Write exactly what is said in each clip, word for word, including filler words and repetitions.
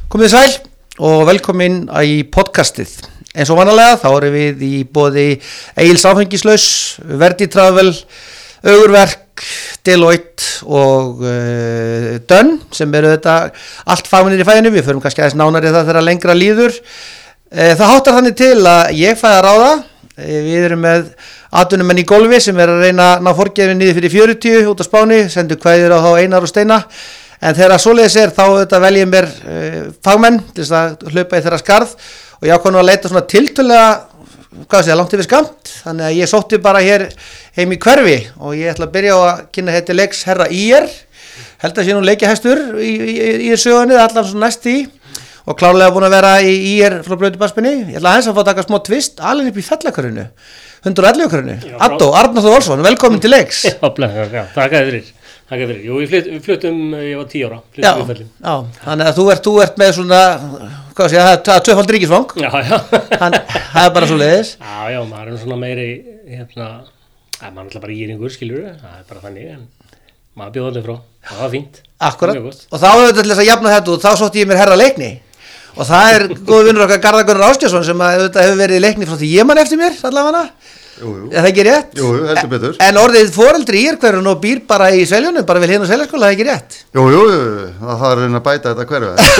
Komið sæl og velkomin í podcastið. Eins og vanalega þá erum við í boði Egils Áfengislaus, Verdi Travel, Ögurverk, Deloitte og uh, Dönn sem eru þetta allt fagmennir í fæðinu. Við förum kannski aðeins nánar í það þegar lengra líður. Uh, það háttar þannig til að ég fæði að ráða. Uh, við erum með atvinnumenn í golfi sem er að reyna að ná forgeðinu niður fyrir fjörutíu út á Spáni, sendu kvæðir á þá Einar og Steina. En þegar svoleiðis er þá þetta vel ég mér uh, fagmenn til þess að hlaupa í þeirra skarð og ég ákvað nú að leita svona tiltölulega, hvað sé það, langt yfir skamt. Þannig að ég sótti bara hér heim í hverfi og ég ætla að byrja á að kynna heiti leiks herra í er. Held að sé nú leikjahestur í, í, í, í sögunni, allan svona næst í og klárlega búin að vera í í er frá Blötubaspinni. Ég ætla aðeins að fá að taka smá tvist, alveg upp í Fellakörinu, hundrað og ellefu körinu. Addo, Arnar Þór Olsson, velkomin til leiks. Já, já, takk að þér. Takk fyrir. Jú, við, flyt, við fluttum, ég var tíu ára, já, já, þannig að þú ert, þú ert með svona, hvað sé ég, það er tvöfald ríkisfang. Já, já. Þannig, það er bara svo leiðis. Já, já, maður er svona meiri, hérna, að maður er alltaf bara íringur, skilur við, það er bara þannig, en maður bjóða allir frá, það var fínt. Akkurat, og þá hefur þetta til þess að jafna þetta og þá sótti ég mér herra Leikni. Og það er góð vinnur okkar Garðar Gunnar Ásgeirsson sem að þetta hefur verið í Leikni frá því ég man eftir mér, allavega. Jú, jú. Er það ekki rétt? Jú, jú, heldur betur. En orðið foreldri í er hverjum og býr bara í Seljónum, bara vel hérna á Seljaskóla, það er ekki rétt? Jú, jú, það þarf að reyna að bæta þetta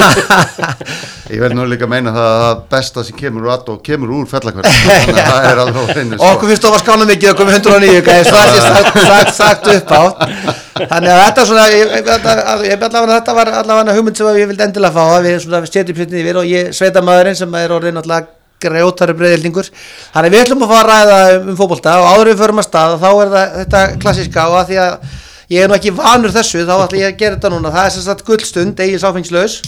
hverju. Ég verð nú líka að meina það að það besta sem kemur úr Addo kemur úr Fellakörnu. Þannig að það er alveg á hreinu. Og okkur finnst þú að skána mikið að koma hundrað og níu, gæði, svo að ég sagt, sagt, sagt upp á. Þannig að þetta svona, ég, ég, allavega, þetta var allavega hugmynd sem ég vildi endilega fá, að við svona setjum sitnið yfir og ég, sveitamaðurinn sem er orðinn náttúrulega grjótari breiðildingur. Þannig við ætlum að fá að ræða um fótbolta og áður við förum að stað þá er það þetta klassíska og að því að ég er nú ekki vanur þessu þá ætla ég að gera þetta núna. Það er sem sagt gullstund, Egils Áfengislaus.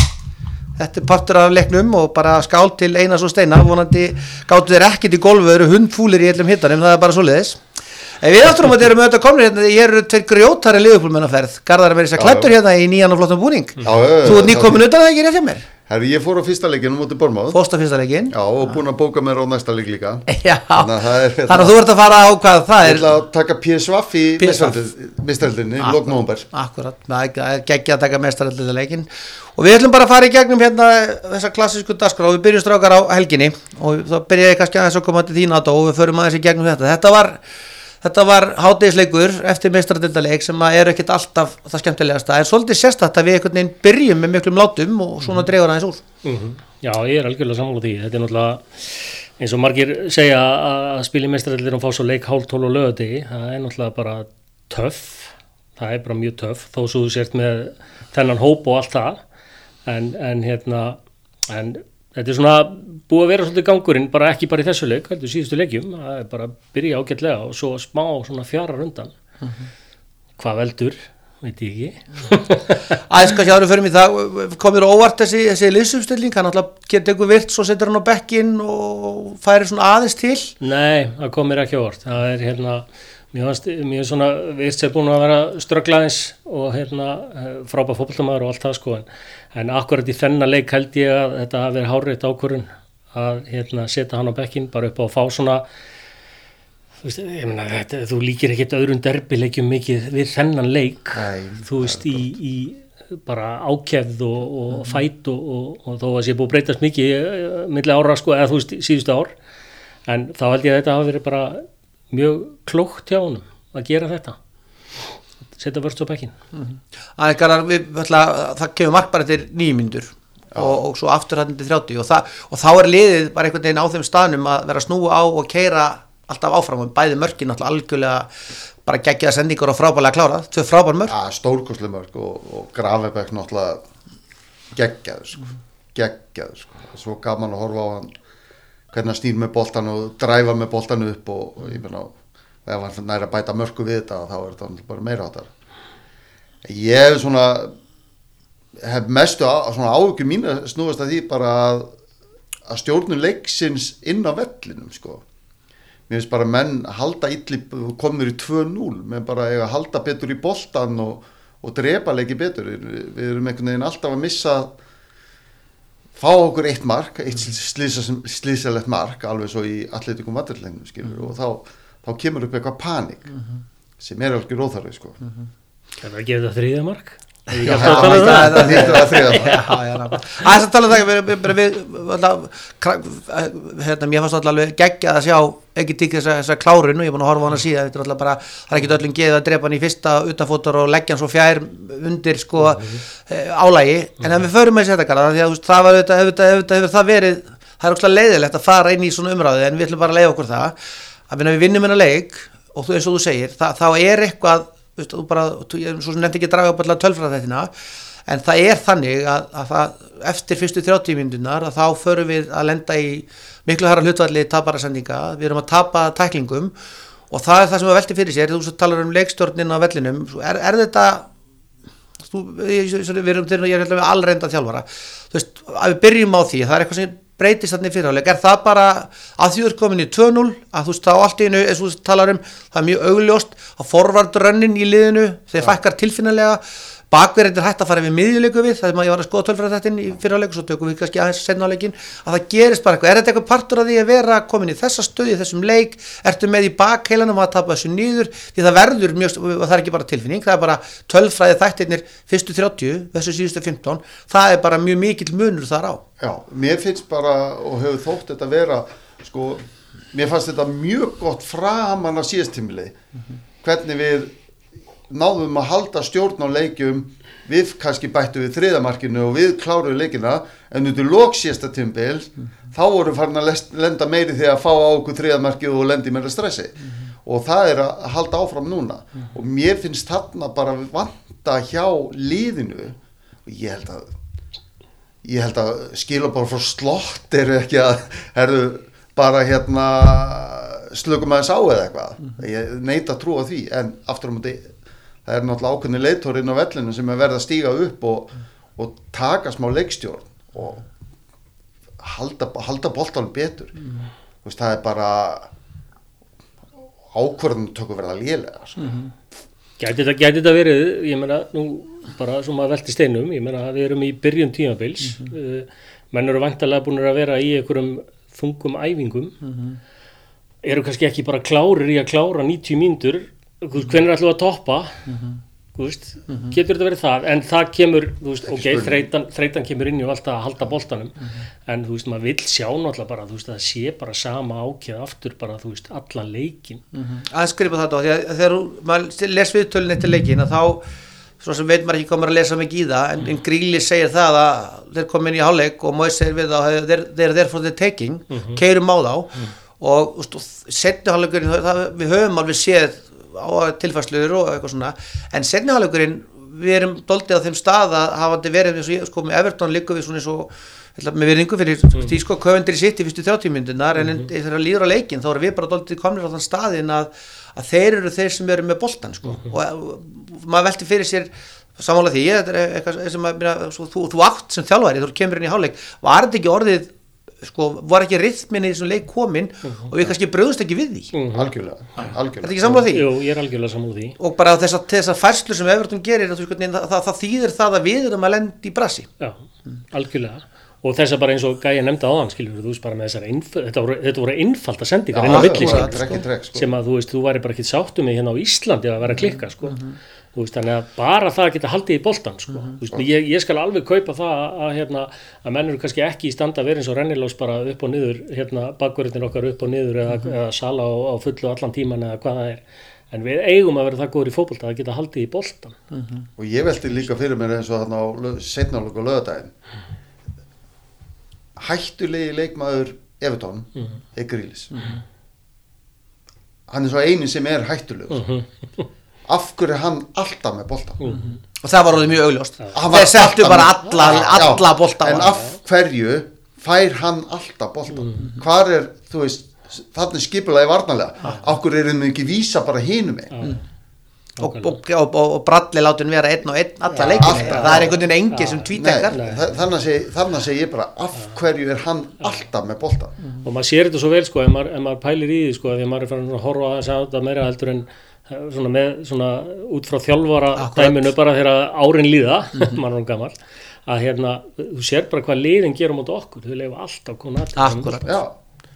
Þetta er partur af leiknum og bara skál til Einars og Steina. Vonandi gátu þeir ekkert í golfu, eru hundfúlir í öllum hittanum, það er bara svoleiðis. En við aftur um að þeir eru með þetta komnir hérna, ég eru tveir grjótari liðupúlmennaferð. Garðar er verið sér klæddur hérna í nýjan og flottan búning. Já, þú ert nýkomin utan það ekki rétt hjá mér? Herri, ég fór á fyrsta leikinn móti Bournemouth. Fórst á fyrsta leikinn? Já, og búin að bóka mér á næsta leik líka. Já, þannig að, er, þannig að þú ert að fara á hvað það er. Ég ætla að taka P S V í meistardeildinni, lok nóvember. Akkurat, það er geggja að taka meistardeildinni leikinn. Og við ætlum bara að fara í gegnum hérna þessa klassísku dagskrá og við byrjum strákar á helginni og þá byrja ég kannski aðeins að koma til þín Addo og við förum aðeins í gegnum þetta. Þetta var Þetta var hádegisleikur eftir meistaradeildarleik sem er ekkert alltaf það skemmtilegasta, en svolítið sérstakt að við einhvern veginn byrjum með miklum látum og svona dregur aðeins úr. Mm-hmm. Já, ég er algjörlega sammála því. Þetta er náttúrulega, eins og margir segja að spila í meistaradeildinni og fá svo leik hálf tólf á laugardegi, það er náttúrulega bara töff, það er bara mjög töff, þó svo þú sért með þennan hóp og allt það, en, en hérna, en þetta er svona búið að vera svolítið gangurinn, bara ekki bara í þessu leik, heldur síðustu leikjum, það er bara að byrja ágætlega og svo smá svona fjarar undan. Mm-hmm. Hvað veldur, veit ég ekki. Æs, kannski áður fyrir mig það, komir óvart þessi, þessi liðsumstilling, hann alltaf getur ykkur virt, svo setur hann á bekkinn og færir svona aðeins til? Nei, það komir ekki óvart, það er hérna, mér finnst, mér finnst svona, við erum búin að vera strögglaðins og hérna frábær fótboltamaður og allt það sko, en, en akkurat í þennan leik held ég að þetta hafi verið hárrétt ákvörðun að hérna setja hann á bekkinn bara upp á að fá svona, þú veist, ég meina þetta, þú líkir ekkert öðrum derbileikjum mikið við þennan leik, Æ, þú veist, í, í bara ákefð og, og mm. fæt og, og, og þó að sé búið að breytast mikið milli ára sko, eða þú veist, síðustu ár, en þá held ég að þetta hafi verið bara mjög klókt hjá honum að gera þetta setja vörst á bekkinn. Mm-hmm. Æ, Garðar, við, ætla, það kemur mark bara til níu mínútur og, og svo aftur hann til þrjátíu og, það, og þá er liðið bara einhvern veginn á þeim staðnum að vera að snúa á og keyra alltaf áfram og bæði mörkin alltaf algjörlega bara geggjaða sendingar og frábærlega klárað, tvö frábær mörk. Ja, stórkostleg mörk og, og Gravenberg náttúrulega geggjaður sko, geggjaður sko, svo gaman að horfa á hann hvernig hann snýr með boltan og dræfa með boltan upp og, og ég meina ef hann næri að bæta mörku við þetta þá er þetta bara meira áttar. Ég hef svona hef mestu á, svona áhyggjur mín að snúast að því bara að, að stjórnum leiksins inn á vellinum sko. Mér finnst bara menn halda illi komur í tvö núll, menn bara eiga að halda betur í boltan og, og drepa leiki betur. Við erum einhvern veginn alltaf að missa fá okkur eitt mark, eitt slísalegt mark alveg svo í Atletico Madrid-leiknum skilur mm. og þá, þá kemur upp eitthvað panik mm-hmm. sem er alveg róþarfi sko. Mm-hmm. Er það að gefa þetta þriðja mark? Ég Já, held að tala um það- það. það hlýtur að þriðja Já, já, nákvæmlega. Aðeins að tala um það, við, við, við, við alltaf, hérna, mér fannst alltaf alveg geggjað að sjá ekki tík þessa, þessa klárun og ég er búin að horfa á hana síðan, þetta er alltaf bara, það er ekki öllum geðið að drepa hann í fyrsta utanfótur og leggja hann svo fjær undir sko álægi, en ef við förum með þetta kalla, því að þú veist, það var auðvitað, auðvitað, auðvitað hefur það verið, það er óslega leiðilegt að fara inn í svona umræðu, en við ætlum bara að leiða okkur það, að við vinnum hennar leik og þú, eins og þú segir, það, þá er eitthvað, þú veist, þú bara, þú, ég svo sem nefndi ekki að draga upp allar tölfræðina, en það er þannig að, að það, eftir fyrstu þrjátíu mínúturnar að þá förum við að lenda í miklu hærra hlutfalli tapararsendinga, við erum að tapa tæklingum og það er það sem við velti fyrir sér, þú svo talar um leikstjórnin á vellinum, er, er þetta, þú, ég, við erum til og ég er með allreynda þjálfara, þú veist, að við byrjum á því, það er eitthvað sem breytist þarna í fyrirháleik, er það bara að því þú ert komin í tvö núll, að þú veist þá allt í einu, eins og þú talar um, það er mjög augljóst að forvardrönnin í liðinu, þeir fækkar tilfinnilega, bakverðin er hægt að fara við miðjuleiku við, það er maður ég var að skoða tölfræðin í fyrirháleik og svo tökum við kannski aðeins seinna á leikin, að það gerist bara eitthvað, er þetta eitthvað partur af því að vera komin í þessa stöði, í þessum leik, ertu með í bakheilanum að tapa þessu niður, því það verður mjög, það er ekki bara tilfinning, það er bara tölfræði þættirnir fyrstu þrjátíu, þessu síðustu fimmtán, það er bara mjög mikill munur þar á. Já, mér finnst bara og hefur þótt þetta vera sko, mér fannst þetta mjög gott framan af síðastímili mm-hmm. hvernig við náðum að halda stjórn á leikjum við kannski bættu við þriðamarkinu og við kláruðu leikina en út í lok síðasta tímabil mm-hmm. þá voru farin að lenda meiri þegar að fá á okkur þriðamarkið og lendi meira stressi mm-hmm. og það er að halda áfram núna mm-hmm. og mér finnst þarna bara vanta hjá liðinu og ég held að ég held að skilabóð frá slott eru ekki að herðu bara hérna slökum aðeins á eða eitthvað mm-hmm. ég neita að trúa því en aftur á móti það er náttúrulega ákveðni leiðtóri inn á vellinu sem er verið að stíga upp og, og taka smá leikstjórn og halda, halda boltanum betur mm-hmm. veist, það er bara ákvörðun tökur verða lélega sko. mm-hmm. Gæti þetta, gæti þetta verið, ég meina, nú bara sem að velti steinum, ég meina að við erum í byrjun tímabils, mm-hmm. uh, menn eru væntanlega búin að vera í einhverjum þungum æfingum, mm-hmm. eru kannski ekki bara klárir í að klára níutíu mínútur, mm-hmm. hvenær ætlum við að toppa, mm-hmm. þú veist, mm-hmm. getur þetta verið það, en það kemur, þú veist, ok, þreytan, þreytan kemur inn og alltaf að halda boltanum, mm-hmm. en þú veist, maður vill sjá náttúrulega bara, þú veist, að það sé bara sama ákveð aftur bara, þú veist, allan leikin. Mm-hmm. Aðeins skrifa þetta á, því að þegar maður les viðtölinn eftir leikin, að þá, svo sem veit maður ekki komur að lesa mikið í það, en, en Gríli segir það að þeir kom inn í hálfleik og Moise segir við þá, þeir eru there for the taking, mm-hmm. keyrum á þá, mm-hmm. og, og, og setni hálfleikurinn, við höfum alveg séð á tilfærsluður og eitthvað svona en seinni hálfleikurinn við erum doldið á þeim stað að hafandi verið eins og ég sko með Everton líka við svona eins og með virðingu fyrir mm. því sko Coventry City fyrstu þrjátíu mínúturnar en mm-hmm. þegar líður á leikinn þá erum við bara doldið komnir á þann staðinn að, að þeir eru þeir sem eru með boltan sko mm-hmm. og, og maður velti fyrir sér sammála því þetta er eitthvað sem að svo, þú, þú átt sem þjálfari þú kemur inn í hálfleik var þetta ekki orðið sko, var ekki rytmin í þessum leik komin uh-huh. og við kannski bröðust ekki við því uh-huh. algjörlega, algjörlega. Er þetta ekki sammála því? Jú, ég er algjörlega sammála því og bara þess að þessar færslur sem Everton gerir það, það, það, það þýðir það að við erum að lenda í brasi Já, algjörlega og þess að bara eins og Gæja nefndi áðan skilur þú veist bara með þessar einf- þetta voru, þetta voru einfalda sendingar inn á milli sko, sem að þú veist, þú væri bara ekki sáttu með hérna á Íslandi að vera að klikka sko uh-huh. þú veist, þannig að bara það að geta haldið í boltan sko, uh-huh. þú veist, ég, ég skal alveg kaupa það að, að hérna, að menn eru kannski ekki í standa að vera eins og rennilás bara upp og niður hérna, bakverðin okkar upp og niður eða, uh-huh. eða sala á, á fullu allan tíman eða hvað það er, en við eigum að vera það góður í fótbolta að geta haldið í boltan uh-huh. og ég velti líka fyrir mér eins og þarna á seinna hálfleik á laugardaginn hættulegi leikmaður Everton uh-huh. er Grealish uh-huh. hann er svo eini sem er hættulegur uh-huh. af hverju er hann alltaf með boltan uh-huh. og það var alveg mjög augljóst þeir settu bara alla, alla bolta en af hverju fær hann alltaf boltan uh-huh. hvar er, þú veist þannig skipulagi varnarlega uh-huh. af hverju er hann ekki vísa bara hinum með uh-huh. og, og, og, og Bradley látin vera einn og einn alla leikina, það er einhvern veginn engi sem tvítekar þannig að seg, seg ég bara af hverju er hann alltaf með boltan uh-huh. og maður sér þetta svo vel sko ef maður, ef maður pælir í því sko því að maður er farin að horfa að þetta meira heldur en svona með svona út frá þjálfara dæminu bara þegar árin líða mm-hmm. maður er gammal að hérna þú sér bara hvað liðin gera móti okkur þau leifa alltaf koma að akkurat já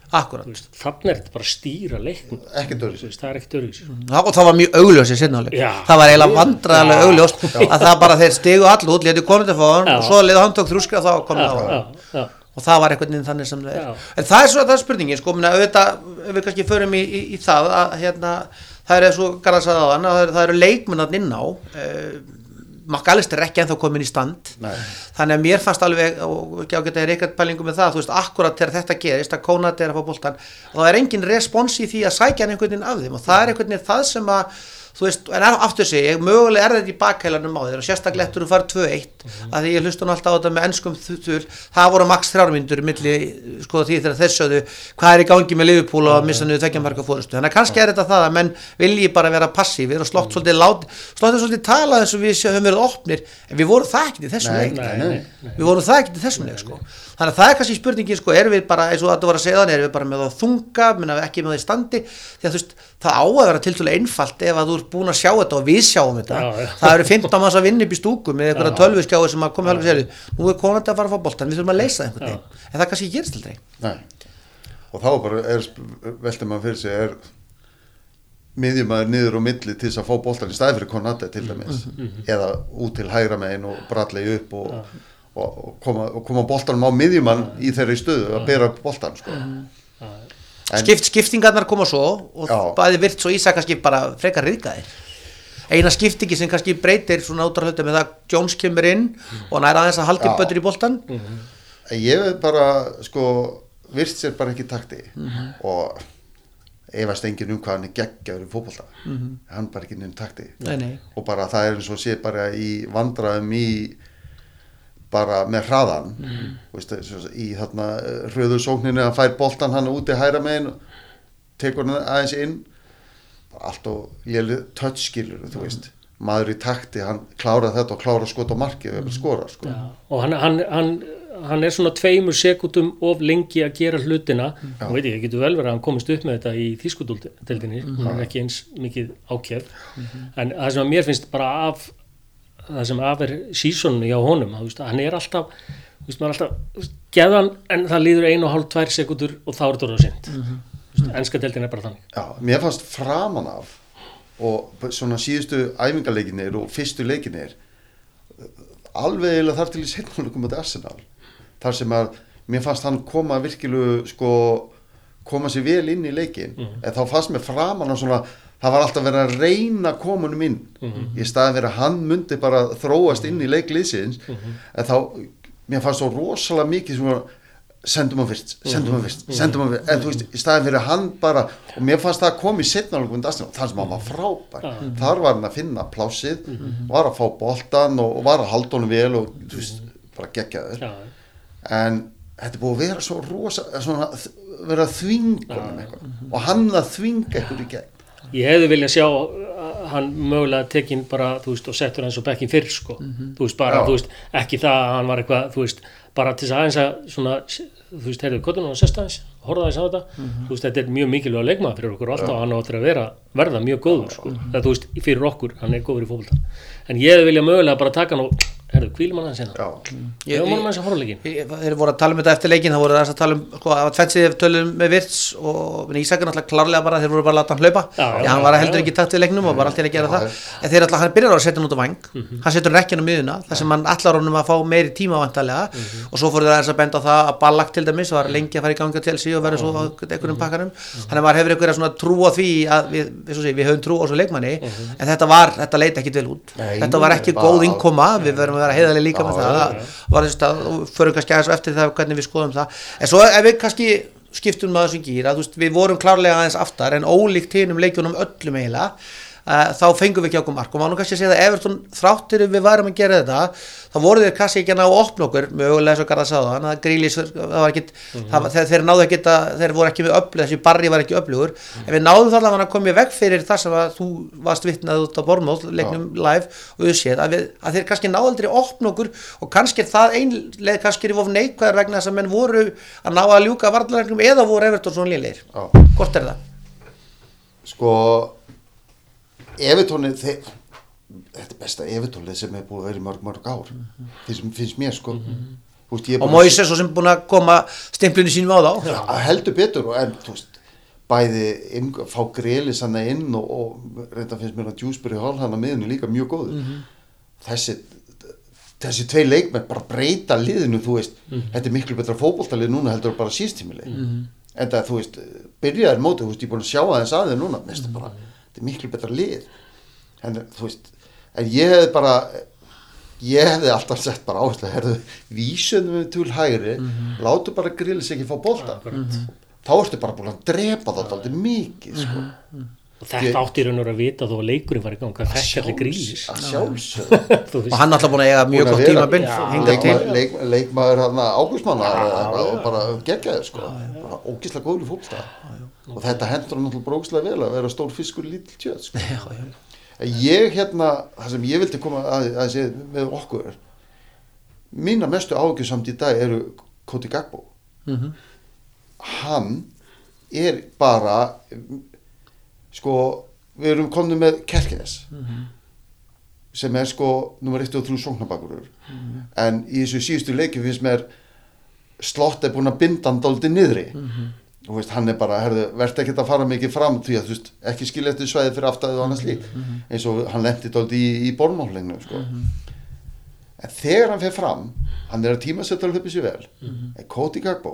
Akkurat. Þannig er þetta bara að stýra leiknum. Ekkert öðruvísi. Það er ekkert öðruvísi. Og það var mjög augljóst í seinni hálfleik. Já. Það var eiginlega vandræðarlega augljóst að það bara þeir stigu all út, létu konur til fóðan og svo leiðu hann tók þrjúskra þá komið á hann. Og það var einhvern veginn þannig sem það er. En það er svo það er spurningin, sko, minna, auðvitað, ef við kannski förum í, í, í það að hérna, það er svo Garðar sagði á hann að það, það eru leikmennarnir inn á. Uh, McAllister er ekki ennþá komin í stand. Nei. Þannig að mér fannst alveg, og ekki ágæta er eitthvað pælingu með það, þú veist, akkurat þegar þetta gerist, að Konate er að fá boltan, þá er engin respons í því að sækja hann einhvern veginn af þeim og það er einhvern veginn það sem að, þú veist, en aftur sig, ég mögulega er þetta í bakhælanum á þér og sérstaklega eftir þú farið tvö eitt, mm-hmm. að því ég hlusta nú alltaf á þetta með enskum þul, það voru max þrjár mínútur milli, sko því þegar þeir sögðu hvað er í gangi með Liverpool og að missa niður tveggja marka fórustu, þannig að kannski er þetta það að menn vilji bara vera passífir og slott svolítið lát, slott svolítið tala eins og við höfum verið opnir, en við vorum það ekkert í þessum leik, nei, nei, nei. við vorum það ekkert í þessum leik, sko. Þannig að það er kannski spurningin, sko, erum við bara, eins og þetta var að segja þannig, erum við bara með það þunga, minna ekki með það í standi, því að þú veist, það á að vera tiltölulega einfalt ef að þú ert búin að sjá þetta og við sjáum þetta, já, já. Það eru fimmtán manns að vinna upp í stúku með einhverja tölvuskjáir sem að koma alveg sér, nú er Konate að fara að fá boltan, við þurfum að leysa einhvern veginn, en það kannski gerist aldrei. Nei, og þá bara er, veltum maður fyrir sig, er miðjumaður niður og milli til þess að fá boltan í staði fyrir Konate til dæmis, mm-hmm. eða út til hægra megin og Bradley upp og ja. Og, og koma, koma boltanum á miðjumann í þeirri stöðu að bera upp boltan, sko. En, Skipt, skiptingarnar koma svo og já. Bæði Virts og Ísak kannski bara frekar riðgaðir. Eina skiptingi sem kannski breytir svona útrúlega með það Jones kemur inn mm. og hann er aðeins að halda bötur í boltan. Mm-hmm. Ég veit bara, sko, Virts er bara ekki takti mm-hmm. og efast enginn um hvað hann er geggjaður í fótbolta. Mm-hmm. Hann bara ekki nefn takti. Nei, nei. Og bara það er eins og sé bara í vandræðum í bara með hraðan mm. veist, í þarna hröðusókninu að fær boltan hann úti hæra megin tekur hann aðeins inn allt og léli touchskilur þú veist, maður í takti hann klára þetta og klára skot á markið og skora sko. Já. Og hann, hann, hann, hann er svona tveimur sekúndum of lengi að gera hlutina og veit ég, getur vel verið að hann komist upp með þetta í þýskudeildinni, mm. hann er ekki eins mikið ákjæf mm-hmm. en það sem að mér finnst bara af það sem af er sísoninu hjá honum veist, hann er alltaf veist, er alltaf geðan en það líður einu og hálf tvær sekundur og þá er þetta orðið sent mm-hmm. enska deildin er bara þannig. Já, mér fannst framan af og svona síðustu æfingarleikinir og fyrstu leikinir alveg eða þar til í seinleikum á Arsenal þar sem að mér fannst hann koma virkilega sko koma sér vel inn í leikin mm-hmm. en þá fannst mér framan af svona það var alltaf verið að reyna komunum inn mm-hmm. í staðin verið að hann myndi bara þróast inn í leikliðsins mm-hmm. en þá, mér fannst svo rosalega mikið svona, sendum hann fyrst, sendum hann fyrst, mm-hmm. sendum hann fyrst en þú veist, í staðin verið að hann bara og mér fannst það að koma í setnálugum þar sem hann var frábær, mm-hmm. þar var hann að finna plásið, mm-hmm. var að fá boltan og, og var að halda honum vel og þú veist, bara geggjaður mm-hmm. en þetta er búið að vera svo rosa svona, vera að þvinga honum eitthvað mm-hmm. og hann að þvinga eitthvað í gegn. Ég hefði viljað sjá hann mögulega tekinn bara, þú veist, og settur hans á bekkin fyrr, sko. Mm-hmm. Þú veist, bara, Já. Þú veist, ekki það að hann var eitthvað, þú veist, bara til þess aðeins að svona, þú veist, heyrðu, hvað er hann að sesta aðeins, horfa aðeins á þetta, mm-hmm. þú veist, þetta er mjög mikilvæg leikmaður fyrir okkur og alltaf, hann áttur að vera, verða mjög góður, sko. Mm-hmm. Það, þú veist, fyrir okkur, hann er góður í fótbolta. En ég hefði viljað mögulega bara taka hann og herðu, hvílum hann aðeins hérna. Ég var mánum aðeins að horfa leikin. Þeir voru að tala um þetta eftir leikin, það voru þess að tala um, sko, að tvennsið tölum með Virts og Ísak er náttúrulega klárlega bara, þeir voru bara að láta hann hlaupa. Já, já, hann var heldur já, ekki takt við leiknum og bara alltaf að gera já, það. En þeir alltaf, hann byrjar á að setja hann út á væng, mm-hmm. hann setur rekkjan á miðuna, þar sem hann allar honum að fá meiri tíma vantarlega mm-hmm. og svo fóru þeir að benda á það að Ballack til dæmis var lengi að fara í gangi á Chelsea og verður svo á einhverjum pakkanum. Þannig að maður hefur einhverja svona trú á því að við, við, við, við höfum trú á svo leikmanni mm-hmm. en þetta var, þetta leit ekkit vel út. Nei, þetta var ekki góð innkoma, við verðum að vera heiðarlega líka með það, það var þess að förum kannski aðeins eftir það hvernig við skoðum það. En svo ef við kannski skiptum með þessum gír að þú veist, við vorum klárlega aðeins aftar en ólíkt hinum leikjunum öllum eiginlega Uh, þá fengum við ekki okkur mark og maður nú kannski að segja að Everton þráttir við værum að gera þetta þá voru þeir kannski ekki að ná að opna okkur mögulega svo Garðar sagði það, Grealish það var ekki, mm-hmm. það, þeir, þeir náðu ekki að, þeir voru ekki með öflug, þessi Barry var ekki öflugur mm-hmm. en við náðum þá allavega að koma í veg fyrir það sem að þú varst vitnað út á Bournemouth leiknum ja. Live og þú séð að, að þeir kannski náðu aldrei að opna okkur og kannski það einlega kannski er of neikvæðar vegna þess að menn voru að ná að ljúka varnarleiknum eða voru Everton svona lélegir ja. Hvort er það? Sko Evertónið, þetta er besta Evertónið sem er búið að vera í mörg, mörg ár, mm-hmm. það sem finnst mér sko, mm-hmm. veist, ég er og búinn að Moises sem búin að koma stimplunni sínum á þá Já, heldur betur og en þú veist bæði inn, fá Grelis hann inn og, og reynda finnst mér að Dewsbury Hall hann á miðunni líka mjög góður mm-hmm. þessi þessi tvei leikmenn bara breyta liðinu þú veist, mm-hmm. þetta er miklu betra fótboltalið núna heldur bara síðstímileg mm-hmm. en það þú veist, byrjaðir mótið þú veist, ég er búin að sjá aðeins aðeins núna mm-hmm. bara, þetta er miklu betra lið en þú veist, en ég hefði bara ég hefði alltaf sett bara áherslu herðu, vísum við til hægri mm-hmm. látu bara Grealis ekki fá bolta mm-hmm. þá ertu bara búin að drepa það aldrei mikið sko. mm-hmm. og þetta átti raun og að vita þó að leikurinn var í gang hvað þekki allir Grealis að sjálfsögðu og hann alltaf búin að eiga mjög gott tímabil leikmaður leik, leikmaður hann ágústmanna og bara geggjaður sko. bara ógeðslega góður í fótbolta og þetta hendur hann náttúrulega brókslega vel að vera stór fiskur lítill kjöt sko. já, já. Ég hérna, það sem ég vildi koma að, að segja með okkur mína mestu áhyggjur samt í dag eru Cody Gakpo mm-hmm. hann er bara sko, við erum komnið með Kerkenes mm-hmm. sem er sko nummer eitt og þrjú sóknarbakurur mm-hmm. en í þessu síðustu leiki finnst mér Slott er búin að binda hann dálítið niðri mm-hmm. og veist, hann er bara, herðu, verður ekkert að fara mikið fram því að þú veist, ekki skilja eftir svæði fyrir aftæðið og annars lík, mm-hmm. eins og hann lenti dálítið í, í bormállegnu, sko. Mm-hmm. En þegar hann fer fram, hann er að tímasetja hlaupið sér vel, mm-hmm. en Cody Gakpo,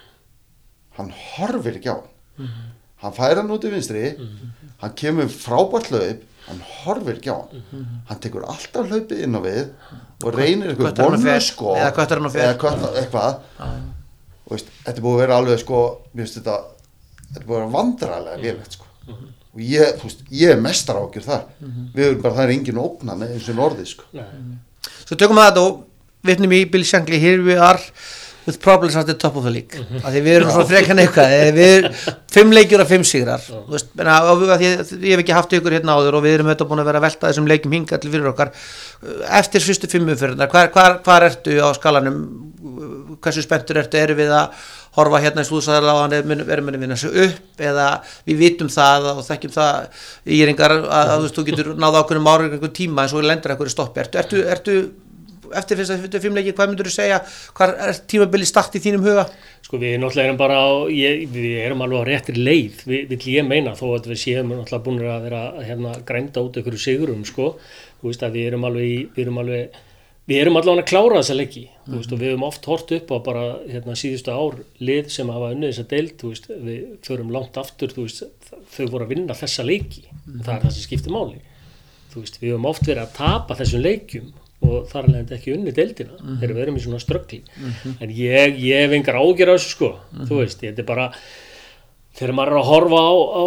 hann horfir ekki á hann. Mm-hmm. Hann fær hann út í vinstri, mm-hmm. hann kemur frábært hlaup, hann horfir ekki á hann. Mm-hmm. Hann tekur alltaf hlaupið inn á við og reynir eitthvað vonlösko eða köttar hann á fer, eða eitthvað. Ah. Og veist, þetta er búið að vera alveg sko, mér finnst þetta, þetta er búið að vera vandræðilega lélegt sko. Mm-hmm. Og ég, þú veist, ég er mestar ágjur þar. Mm-hmm. Við erum bara, það er engin ógna með eins og norðið sko. Mm-hmm. Svo tökum við þetta og vitnum í Bill Shankly, here we are with problems at the top of the league. Mm-hmm. Af því við erum svona frekan eitthvað, við fimm leikjur og fimm sigrar. Mm-hmm. Þú veist, menna, og við, ég, ég hef ekki haft ykkur hérna áður og við erum þetta búin að vera að velta þessum leikjum hingað til fyrir okkar. Eftir fyrstu fimm umferðirnar, hvar, hvar, hvar ertu á skalanum? Hversu spenntur ertu, eru við að horfa hérna í slúðsæðar á hann erum við að vinna sig upp eða við vitum það og þekkjum það í ringar að, að, að þú getur náða ákveðnum ára einhver tíma eins og lendur einhverju stoppi ertu, ertu, ertu eftir fyrsta fimm leiki, hvað myndur þú segja hvað er tímabili start í þínum huga? Sko við náttúrulega erum bara á ég, við erum alveg á réttri leið við, vill ég meina þó að við séum náttúrulega búin að vera hérna grænda út einhverju sigurum sko, þú veist að við erum alveg í, við erum alveg Við erum allavega að klára þessa leiki, mm-hmm. þú veist, og við höfum oft hort upp á bara hérna, síðustu ár lið sem hafa unnið þessa deild, þú veist, við förum langt aftur, þú veist, þau voru að vinna þessa leiki, mm-hmm. það er það sem skiptir máli. Þú veist, við höfum oft verið að tapa þessum leikjum og þar alveg ekki unnið deildina, mm-hmm. þegar við erum í svona ströggli. Mm-hmm. En ég, ég hef engar ágjur á þessu sko, mm-hmm. þú veist, þetta er bara, þegar maður er að horfa á, á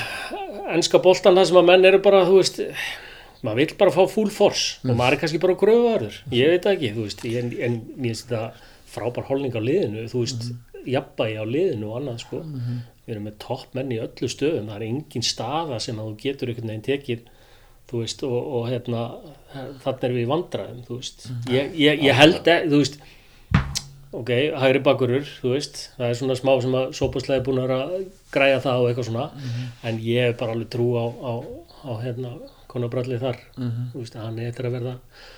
enska boltan það sem að menn eru bara, þú veist, maður vill bara fá full force mm. og maður er kannski bara gröfuarður, ég veit ekki, þú veist, en, en mér finnst þetta frábær holning á liðinu, þú veist, mm. jafnvægi á liðinu og annað, sko, mm. við erum með topp menn í öllu stöðum, það er engin staða sem að þú getur einhvern veginn tekið, þú veist, og, og hérna, þarna er við í vandræðum, þú veist, mm. ég, ég, ég held ekki, þú veist, ok, hægri bakurur, þú veist, það er svona smá sem að sópaslega er búin að græja það og eitthvað svona, mm. en ég hef bara alveg trú á, á, á hérna, konabrallið þar, mm-hmm. þú veist, hann er eftir að verða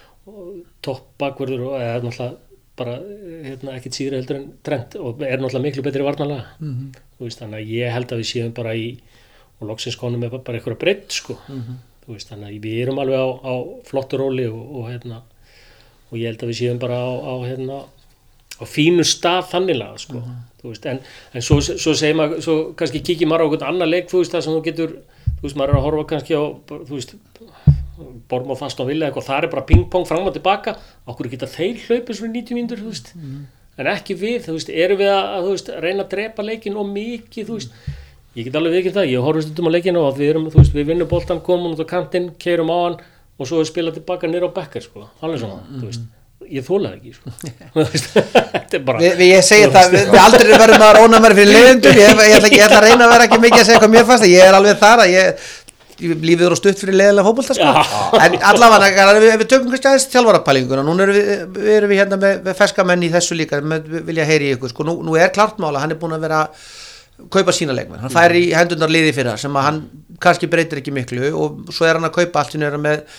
topp bakvörður og er náttúrulega bara hérna, ekkert síðri heldur en Trent og er náttúrulega miklu betri varnarlega, mm-hmm. þú veist, þannig að ég held að við séum bara í, og loksins konum er bara eitthvað breytt, sko, mm-hmm. þú veist, þannig að við erum alveg á, á flottu róli og, og hérna, og ég held að við séum bara á, á hérna, á fínu stað þanniglega, sko, mm-hmm. þú veist, en, en svo, svo segir maður, svo kannski kíkir maður á einhvern annan leik, þú veist, það sem þú getur þú veist, maður er að horfa kannski á, þú veist, Bournemouth fast á vilja eitthvað, það er bara ping-pong fram og tilbaka, okkur geta þeir hlaupið svona níutíu mínútur, þú veist, mm. en ekki við, þú veist, erum við að, þú veist, reyna að drepa leikinn og mikið, þú veist, ég get alveg vikið það, ég horfist út um að leikinn og við erum, þú veist, við vinnum boltan, komum út á kantinn, keyrum á hann og svo er spilað tilbaka niður á bekkar, sko, alveg svona, mm. þú veist. Ég þólaði ekki, sko. Þetta er bara... Vi, vi, ég segi það, við, við aldrei verðum að róna mér fyrir leiðendur, ég, ég, ég, ég ætla að reyna að vera ekki mikið að segja hvað mér fannst, ég er alveg þar að ég, ég lífið eru stutt fyrir leiðilega fótbolta, sko. Já. En allavega, við, við tökum kannski aðeins þjálfarapælinguna, núna erum við, við, erum við hérna með, með ferska menn í þessu líka, með, vilja heyri í ykkur, sko, nú, nú er klart mála, hann er búin að vera kaupa sína leikmenn, hann fær í hendurnar liði fyrir það sem að hann kannski breytir ekki miklu og svo er hann að kaupa allt sem er með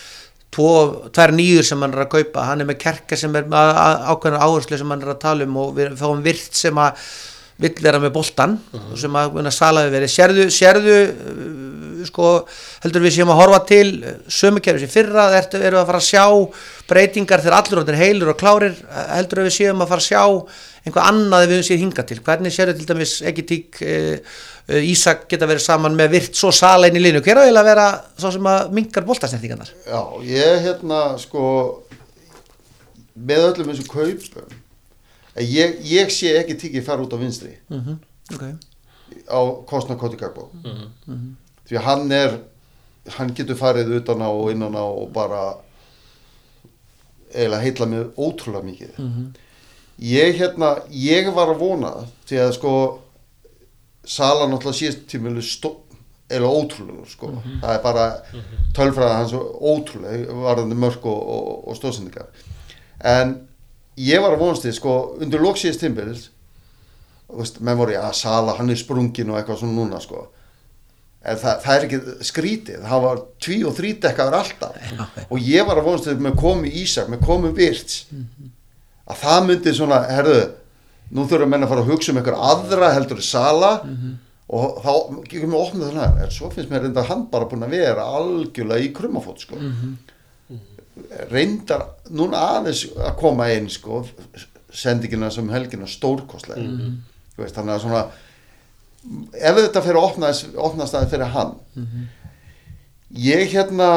tvo, tvær nýjur sem hann er að kaupa, hann er með Kerke sem er með ákveðna áherslu sem hann er að tala um og við fáum Virt sem að vill vera með boltan uh-huh. sem að, að Sala við verið, sérðu, sérðu sko, heldur við séum að horfa til sömu kerfi sem fyrra, ertu, eru að fara að sjá breytingar þegar allur orðnir heilur og klárir, heldur við séum að fara að sjá einhvað annað ef við séum hinga til, hvernig sérðu til dæmis Ekitík, uh, Ísak geta verið saman með Virt, svo Sala inn í línu, hver að vilja vera svo sem að minkar boltasendingarnar? Já, ég hérna sko með öllum þessu kaupum ég, ég sé Ekitík fara út á vinstri uh-huh. okay. á kostnað Cody Gakpo uh-huh. uh-huh. því að hann er hann getur farið utan á og innan á og bara eiginlega heilla mig ótrúlega mikið uh-huh. ég hérna ég var að vona því að sko Sala náttúrulega síðast tímili eiginlega ótrúlega sko uh-huh. það er bara uh-huh. tölfræða hans ótrúlega varðandi mörk og, og, og stóðsendingar en ég var að vonast því sko undir lok síðast tímabils veist, menn voru að Sala hann er sprungin og eitthvað svona núna sko en það, það er ekki skrítið það var tví og þrítekkaður alltaf og ég var að vonast því með komi Ísak með komi Virts uh-huh. að það myndi svona, herðu nú þurfum menn að fara að hugsa um einhver aðra heldur Sala uh-huh. og þá getum við opnað þannig en svo finnst mér reyndar hann bara búin að vera algjörlega í krummafót sko uh-huh. reyndar núna aðeins að koma einn sko sendingina sem helgina stórkostlega uh-huh. veist, þannig að svona ef þetta fyrir að opna, opna staði fyrir hann uh-huh. ég hérna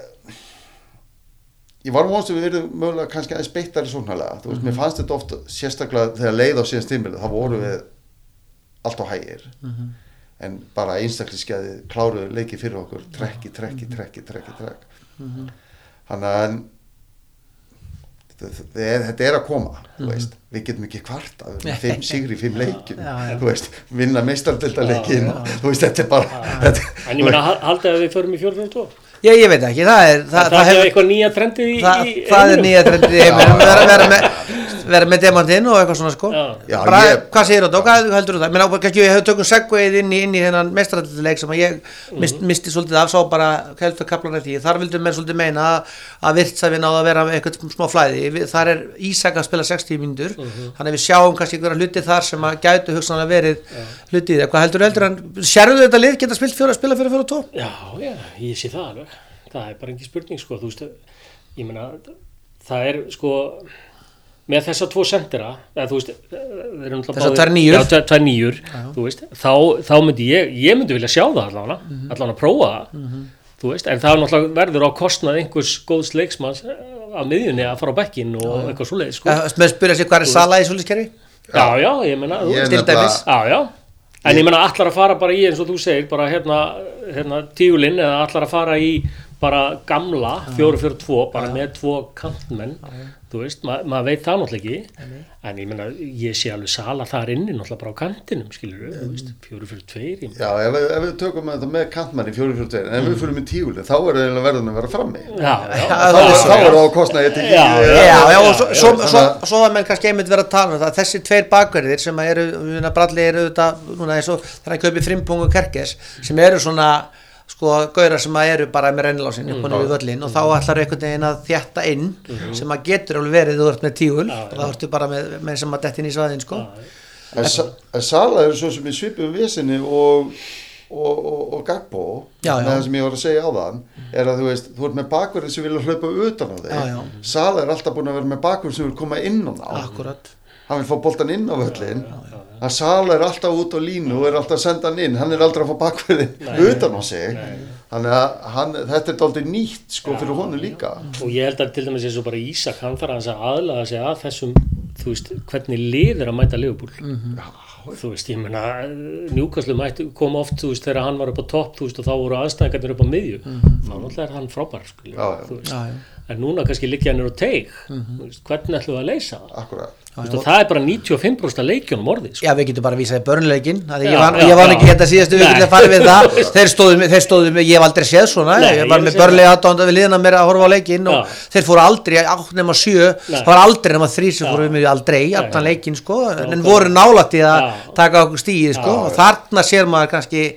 ég var vonast að við verðum mögulega kannski aðeins beittari sóknarlega, þú veist, mm-hmm. mér fannst þetta ofta sérstaklega þegar leið á síðan tímabilið, þá voru við allt á hægir mm-hmm. en bara einstakliskeiði kláruðu leiki fyrir okkur, trekki, trekki, trekki, trekki, trekk mm-hmm. þannig að þetta er að koma, mm-hmm. þú veist við getum ekki kvarta, við erum fimm sigri í fimm leikjum, já, já. þú veist vinna meistardeildarleikin, þú veist, þetta er bara þetta, en ég meina, haldið að við förum í fjóra fjóra tvö Ég, ég veit ekki, það er það, það, það er eitthvað nýja trendið í það, í það er nýja trendið í heiminum vera, vera með, vera með demantinn og eitthvað svona sko Já. Já, bara, ég, hvað segir þú, hvað heldur þú það mér ábæð kannski við hefum tökum segveið inn í, inn í þennan meistarallileik sem að ég mist, mm-hmm. misti svolítið af, sá bara heldur kaplan eftir því, þar vildu menn svolítið meina að, að Virts hafi náð að vera með eitthvað smá flæði við, þar er Ísak að spila sextíu mínútur mm-hmm. þannig við sjáum kannski einhverja hluti þar sem að gætu hugsanlega verið yeah. hluti hvað heldur heldur en sérðu þetta lið geta spilt fjóra spila fyrir fjóra tó Já, já, ég sé það alveg það er bara ekki spurning sko, þú veist ég meina, það er sko með þessa tvo sendera eða þú veist, við erum þessar tvær nýjur, já, tvær nýjur þú veist, þá, þá myndi ég ég myndi vilja sjá það allavega mm-hmm. allavega að prófa það mm-hmm. þú veist, en það er náttúrulega verður á kostnað einhvers góðs leiksmanns á miðjunni að fara á bekkinn og já, eitthvað svoleiðis sko. með spyrja sig hvað er Sala í svoleiðiskerfi? Já, já, ég meina ég til dæmis já, já en ég meina allar að fara bara í eins og þú segir bara hérna, hérna tíulinn eða allar að fara í bara gamla fjóra fjóra tvö bara já. Með tvo kantmenn já. Þú veist, ma- maður veit það náttúrulega ekki já. En ég meina, ég sé alveg Sala þar inni náttúrulega bara á kantinum, skilur við, mm. þú veist, fjóra fjóra tvö Já, ef við, ef við tökum þetta með kantmann í fjóra fjóra tvö en ef við fyrir með tígulinn, þá er það verðan að vera frammi Já, já, þá er það á kostnaði þetta Já, Já, já, og svo, svo, svo, svo að menn kannski einmitt vera að tala um það þessi tveir bakverðir sem eru Bralli eru auðvitað, núna eins og þegar hann kaupir Frimpong og Kerkes sem eru svona sko gaurar sem að eru bara með rennilásinn upp og við völlin og þá ætlar einhvern veginn að þétta inn mm-hmm. sem að getur alveg verið þú ert með tígul ja, og þá ertu bara með, með sem að detti inn í svaðin sko ja, en, en Sala er svo sem í svipum vesinni og og, og, og Gakpo já, já. með það sem ég var að segja á þann er að þú veist, þú ert með bakverði sem vilja hlaupa utan á þig já, já. Sala er alltaf búin að vera með bakverði sem vil koma inn á það Akkurat hann vil fá boltan inn á völlin að Sala er alltaf út á línu og er alltaf að senda hann inn hann er aldrei að fá bakverði utan á sig nei. Þannig að hann, þetta er dálítið nýtt sko fyrir honum líka og ég held að til dæmis eins og bara Ísak hann þarf að aðlaga sig að þessum þú veist, hvernig lið er að mæta Liverpool mm-hmm. þú veist, ég meina Newcastle mætti koma oft þú veist, þegar hann var upp á topp þú veist, og þá voru aðstæðingarnir upp á miðju mm-hmm. þá náttúrulega er hann frábær sko, já, já. þú veist, já, já. en núna kannski liggja hann er á teig mm-hmm. þú veist, hvernig ætlum við að leysa það Akkurat Þú veist, og það er bara níutíu og fimm prósent af leikjunum orðið sko. Já, við getum bara að vísa í börnuleikin ég Já, var, já, ég var já. ekki hérna síðastu við að fara við það þeir stóðu, þeir stóðu með, ég hef aldrei séð svona Nei, ég ég var vil með segja börnlega aðdánda við liðina mér að horfa á leikin og Já. þeir fóru aldrei átt nema sjö Nei. það var aldrei nema þrír sem Já. fóru með aldrei allan Nei. leikin sko Já, en ok. voru nálægt í að Já. taka okkur stíð sko Já. og þarna sér maður kannski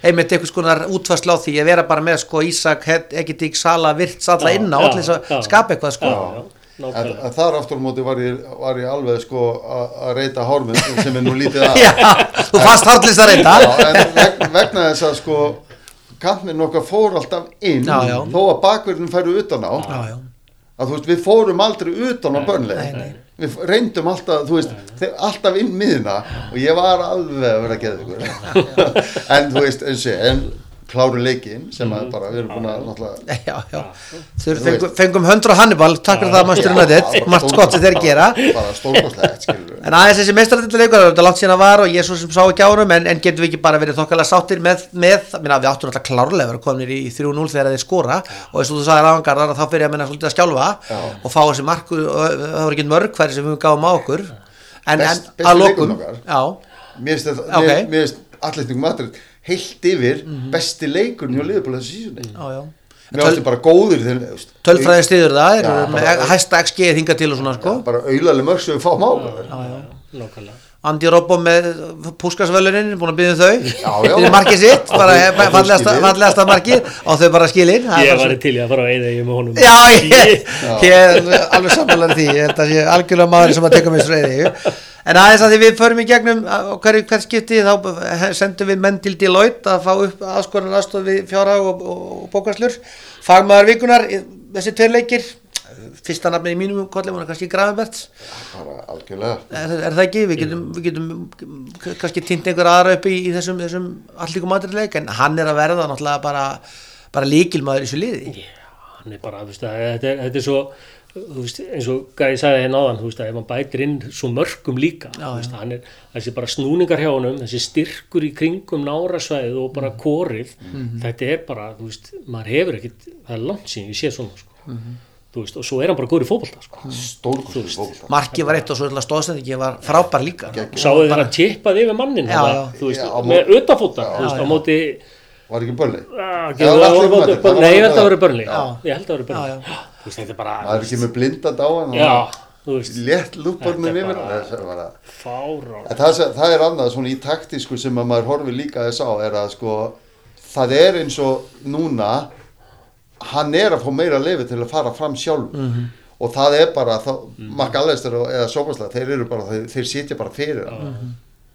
einmitt einhvers konar útfærslu á því að vera bara með sko Ísak, Egitík, Sala, Virts alla inn á allir þess að skapa eitthvað sko. En, en þar aftur á móti var ég, var ég alveg sko að reyta Hármund sem er nú lítið að Já, þú fannst hartlist að reyta Já, en vegna, vegna þess að sko kantminn okkar fór alltaf inn já, já. þó að bakverðin færu utan á já, já. að þú veist, við fórum aldrei utan á Burnley við reyndum alltaf, þú veist þeir, alltaf inn miðina og ég var alveg að vera geðvikur en þú veist, eins og en kláru leikinn sem að bara við erum búin að náttúrulega Já, já, þau fengum, fengum höndur á Hannibal, takk fyrir það að Manchester United margt skott sem þeir gera bara stórkostlegt, skilur en aðeins þessi meistaratitlarleikur, það er langt síðan að var og ég svo sem sá ekki á honum, en, en getum við ekki bara verið þokkalega sáttir með, með minna, við áttum alltaf klárlega verið kominir í þrjú núll þegar þeir skora og eins og þú sagði ráðangarðar að þá fyrir ég að minna svolítið að skjálfa Já. og fá þessi marku, það voru ekki mörg hverju sem við gáum á okkur en, Best- en besti að leikurinn lokum okkar. já, mér finnst þetta- Ok. mér- mér finnst Athletic Madrid heilt yfir besti leikurinn hjá Liverpool þessu sísunni já, já mér átti bara góður þegar tölfræði stiður það, Já, er bara- með hæsta X G þinga til og svona sko bara auðlega mörg sem við fáum á já, já. Nákvæmlega. Andi Robbo með Puskasvölunin, búin að byggja þau Já, já. fyrir markið sitt, bara Já, þau fallegasta, skilið. fallegasta markið og þau bara skilin það er Ég bara var svo- til í að fara á eða með honum. Já, ég, ég er alveg sammála því, ég held að ég er algjörlega maður sem að teka mig svo reyði en aðeins að því við förum í gegnum á hverju hvert skipti þá sendum við menn til Deloitte að fá upp aðskoran aðstoð við fjárhag og, og, og bókvarslur fagmaður vikunar, þessi tveir leikir fyrsta nafni í mínum kolli voru kannski Gravenberts bara algjörlega er, er það ekki, við getum, við getum kannski týnt einhver aðra upp í, í þessum, þessum allíkum Madrid-leik en hann er að verða náttúrulega bara, bara líkilmaður í þessu liði Já, hann er bara, þú veist, að þetta er, þetta er svo, þú veist, eins og Gæði sagði hérna áðan, þú veist, að ef hann bætir inn svo mörgum líka, Já, þú veist, hann er, þessi bara snúningar hjá honum, þessi styrkur í kringum nárasvæðið og bara korið, þetta er bara, þú veist, maður hefur ekkit, það er langt síðan ég sé svona, sko, þú veist, og svo er hann bara góður í fótbolta, sko. stórkostlegt fótbolta markið var eitt og svo stóðsendingi var frábær líka Sáðu þeir að tippaði yfir mannin, Já, það, já. þú veist, Já, á með utanfóta, þú veist, á móti, var ekki Burnley Ah, Já, það Athletic voru móti- Madrid, það Nei, ég var- held að það voru Burnley, Já. ég held að það voru Já, Burnley, já. þú veist, þetta er bara, það er ekki með blinda dáin já, þú veist, létt lúparnir Þetta er yfir bara- það er bara fárán. En það, sem- það er annað svona í taktísku sem að maður horfir líka þess á er að sko það er eins og núna hann er að fá meira leifi til að fara fram sjálf Mhm. og það er bara það, Mark Allister eða Sókvarslega þeir eru bara, þeir, þeir sitja bara fyrir hann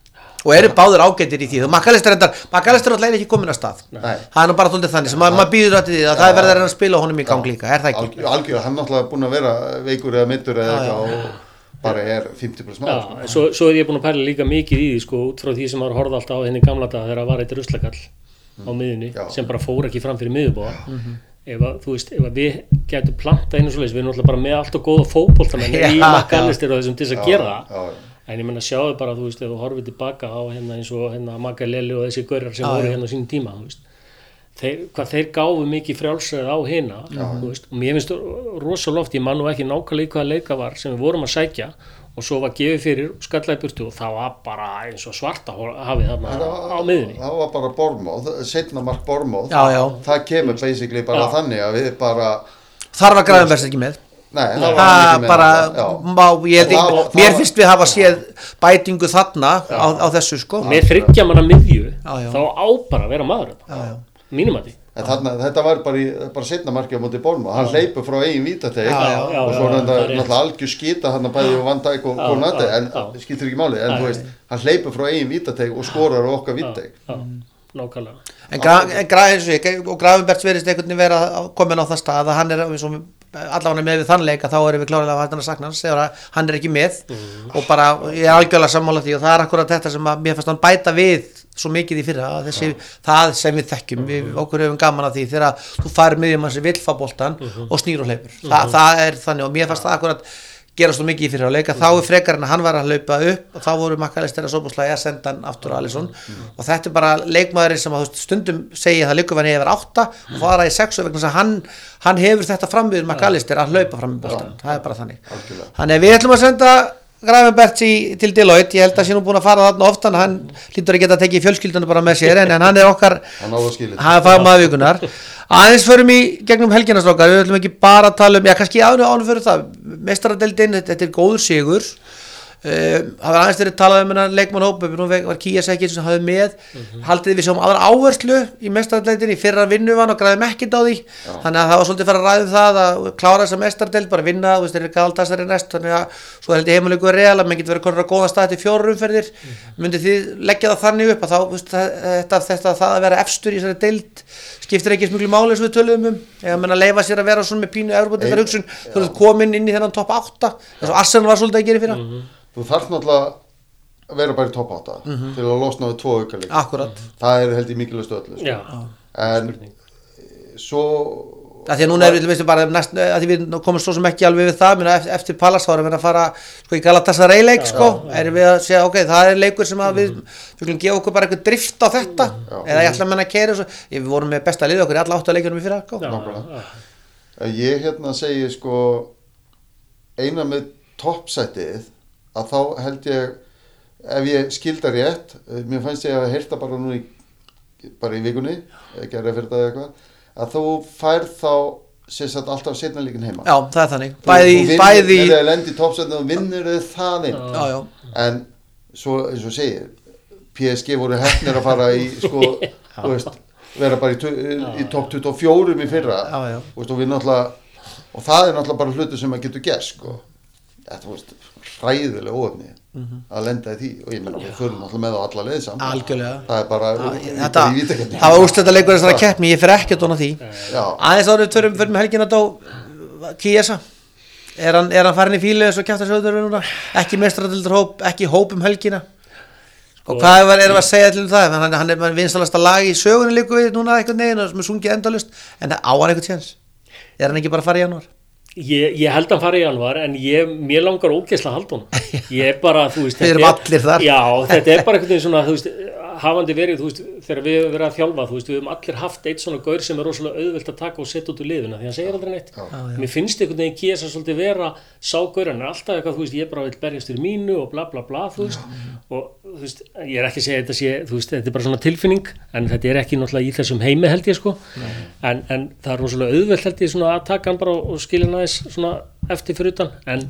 og eru báður ágættir í því og Makkalistur endar, Makkalistur alltaf er ekki komin að stað Nei. það er nú bara þóldið þannig sem maður mað býður átti því að það er verið að reyna að spila honum í gang líka, er það ekki? Alg, algjörlega, hann er náttúrulega búin að vera veikur eða middur eða Já, eitthvað og bara er fimmtíu prósent Já, maður en svo, svo er ég búin að pæla líka mikið í því sko, út frá því sem maður horfði alltaf á henni gamla dag þegar það var eitt ruslakall á miðunni Já. sem bara fór ekki fram fyrir miðubóa ef að, þú veist, ef að við getum planta einu svoleiðis, við erum náttúrulega bara með allt og góða fótboltamenn Já, í já. Makkalistir og þessum til þess að gera það já, já. en ég menna sjáðu bara, þú veist, ef þú horfið tilbaka á hérna eins og hérna Makaleli og þessi gaurar sem Já, voru já. hérna á sínum tíma, þú veist þeir, hvað þeir gáfu mikið frjálsræði á hina þú veist, og mér finnst rosaloft, ég man nú ekki nákvæmlega í hvaða leika var sem við vorum að sækja og svo var gefið fyrir og skallaði burtu og það var bara eins og svarta hafið þarna á miðunni það var bara Bournemouth, setna mark Bournemouth Já, já. það kemur basically bara Já. þannig að við bara þar var Gravenbergs ekki með nei, það var hann það ekki með bara, já. má, ég held Það ekki var- mér það finnst við hafa séð bætingu þarna á, á þessu sko með þriggja manna miðju Já, já. þá á bara að vera maður Já, já. mínum að því En þarna, þetta var bara, í, bara setna markið á móti Bournemouth, hann hleypur frá eigin vítateig Já, já, já, og svo já, er þetta það er rétt. náttúrulega algjör skita hann að bæði og Van Dijk og Já, Konate, já, en já. skiltur ekki máli, en Nei, þú veist, hann hleypur frá eigin vítateig og skorar á okkar vítateig. já, nákvæmlega en, gra, en gra, eins og ég, og Gravenbergs verðist einhvern veginn vera að- komin á það stað að hann er eins og allavega með við þann leik að þá erum við klárlega að hann að sakna hans þegar að hann er ekki með og bara ég er algjörlega sammála því og það er akkurat þetta sem að mér fannst hann bæta við svo mikið í fyrra að þessi, það sem við þekkjum við okkur hefum gaman að því þegar þú færir miðjum hans vill fá boltan og snýr og hleypur Þa, það er þannig og mér fannst það akkurat gera svo mikið í fyrra og leika þá er frekar en að hann var að hlaupa upp og þá voru Makkalistir að sóbúslega að senda hann aftur á Alisson og þetta er bara leikmaðurinn sem að þú veist, stundum segja það líka hann hefur átta og fara í sexu vegna þess að hann, hann hefur þetta framviður Makkalistir að hlaupa fram í boltan það er bara þannig Algjörlega. þannig að við ætlum að senda Gravenbergs í, til Deloitte, ég held að sé nú búin að fara þarna ofta hann hlýtur að geta að tekið fjölskyldunum bara með sér en, en hann er okkar Hann á það skilið. hann er fagmaður vikunar aðeins förum í gegnum helginastrókar við ætlum ekki bara að tala um, já kannski ánum ánum fyrir það meistaradeildin, þetta, þetta er góður sigur Uh, það var aðeins þeirri talað um hennar leikmannhóp, nú var Kías ekki sem hafði með mm-hmm. haldið við sjáum aðra áherslu í meistaradeildinni, í fyrra vinnu hann og græðum ekkert á því Já. Þannig að það var svolítið fara að ræða það að klára þessa meistardeild, bara vinna, þú veist, þeir eru Galatasaray næst, þannig að svo held ég heimaleiku er Real að menn getur verið konur að góða stað til fjórar umferðir mm-hmm. myndið þið leggja það þannig upp að þá, veist, þetta, þetta það að vera efstur í þessari deild skiptir ekki smuglu máli eins og við töluðum um eða menn að leyfa sér að vera svona með pínu Evrópudeildar hugsun, þú veist, komin inn í þennan topp átta eins og Arsenal var svolítið að gera fyrir mm-hmm. Þú þarf náttúrulega að vera bara í topp átta mm-hmm. til að losna við tvo aukaleg. Akkurat. Það er held ég mikilvægstu öllu. Já. En svo... Það því að núna er við bara næst, að því við komum svo sem ekki alveg við það, minna eftir Palace þá erum við að fara sko í Galatasaray leik sko, erum við að segja ok, það er leikur sem að við, við viljum gefa okkur bara eitthvað drift á þetta, já. Eða ég ætla að menna að keyra svo, við vorum með besta liðið okkur í alla átta leikjunum í fyrra sko. Nákvæmlega. Ég hérna segi sko, eina með toppsætið að þá held ég, ef ég skildar rétt, mér fannst ég að heyrta bara nú í, bara í vikunni, ekki að referta eða eitthvað, að þú færð þá sérsagt alltaf setna líkin heima. Já, það er þannig. Bæði, þú bæði... Ef það lendi í toppsætinu og vinnur þið það inn. Já, já. En svo, eins og segir, P S G voru heppnir að fara í, sko, þú veist, vera bara í, í topp tuttugu og fjögur í fyrra. Já, já. Þú veist, og við náttúrulega, og það er náttúrulega bara hluti sem að getur gert, sko. Þetta, þú veist, hræðilega óöfni mm-hmm. að lenda í því og ég menna við förum alltaf með á alla leið saman algjörlega það er bara þetta, það var úrslitaleikur þessara keppni, ég fer ekkert ofan á því Já. Aðeins árið förum fyrir með helgina á Chiesa er hann, er hann farin í fílu eins og kjaftarsjóður núna ekki meistaradeildar hóp, ekki hóp um helgina og hvað var, erum við að segja til um það hann, hann er vinsælasta lag í sögunni líku við núna einhvern veginn og sem er sungið endalaust en á hann einhvern tjens er hann ekki bara að fara í janúar Ég, ég held að hann fara í janúar en ég, mér langar ógeðslega að halda honum ég er bara, þú veist við erum allir þar já, þetta er bara einhvern veginn svona, þú veist hafandi verið, þú veist, þegar við hefum verið að þjálfa þú veist, við hefum allir haft eitt svona gaur sem er rosalega auðvelt að taka og setja út úr liðuna því hann segir aldrei neitt, já, já. Mér finnst einhvern veginn Chiesa svolítið vera sá gaur, hann er alltaf eitthvað, þú veist, ég bara vil berjast fyrir mínu og bla bla bla, þú veist já, og þú veist, ég er ekki að segja þetta sé, þú veist, þetta er bara svona tilfinning en þetta er ekki náttúrulega í þessum heimi held ég sko en, en það er rosalega auðvelt held ég svona að taka hann bara og skilja hann aðeins svona eftir fyrir utan en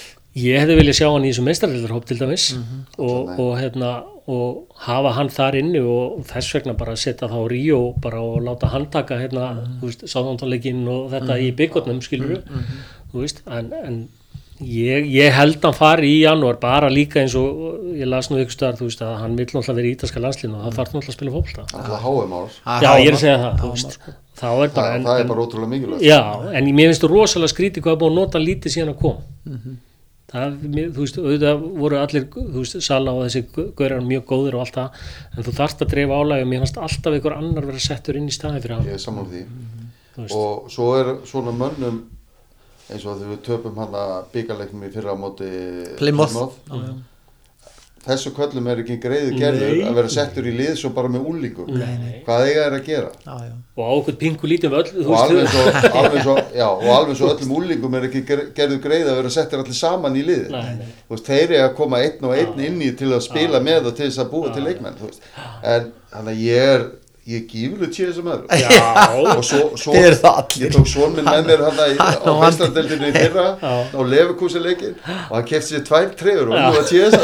ég hefði viljað sjá hann í þessum meistaradeildarhóp til dæmis mm-hmm. og, og, hérna, og hafa hann þar inni og þess vegna bara setja þá Ríó bara og láta hann taka hérna, mm-hmm. þú veist, Southampton-leikinn og þetta mm-hmm. í byggarnum skilur mm-hmm. þú veist, en, en ég, ég held hann fari í janúar bara líka eins og ég las nú ykkur stöðar, þú veist, að hann vill náttúrulega vera í ítalska landslinu og það þarf náttúrulega að spila fótbolta. Það er H M ár. Já, ég er að segja það, þú veist. Það er bara, það, en, það er en, bara ótrúlega mikilvægt. Já, en mér finnst þú rosalega skrítið hvað er búin að nota lítið síðan að koma. Mm-hmm. Það, þú veist, auðvitað voru allir, þú veist, Sala og þessi gaurar mjög góðir og allt það, en þú þarft að dreifa álægi og mér fannst alltaf einhver annar vera settur inn í staði fyrir hann. Ég er sammála því. Mm-hmm. Og svo er svona mönnum eins og þegar við töpum hana byggarleiknum í fyrra á móti Plymouth. Mm-hmm. Þessu köllum er ekki greiðu gerður að vera settur í lið svo bara með úlingum. Hvað eiga er að gera? Já, já. Og á okkur pingu lítið með öll, og alveg svo, alveg svo, já, og alveg svo öllum úlingum er ekki gerðu greið að vera settir allir saman í liði. Þú veist, þeir eru að koma einn og einn inn í til að spila með og til þess að búa til leikmenn, þú veist. En þannig að ég er ég er gífurlega tjéð sem öðru og svo, svo ég tók son minn með mér hann á meistaradeildinni í fyrra á Leverkusen-leikinn og hann keypti sér tvær treyjur og nú var tjéð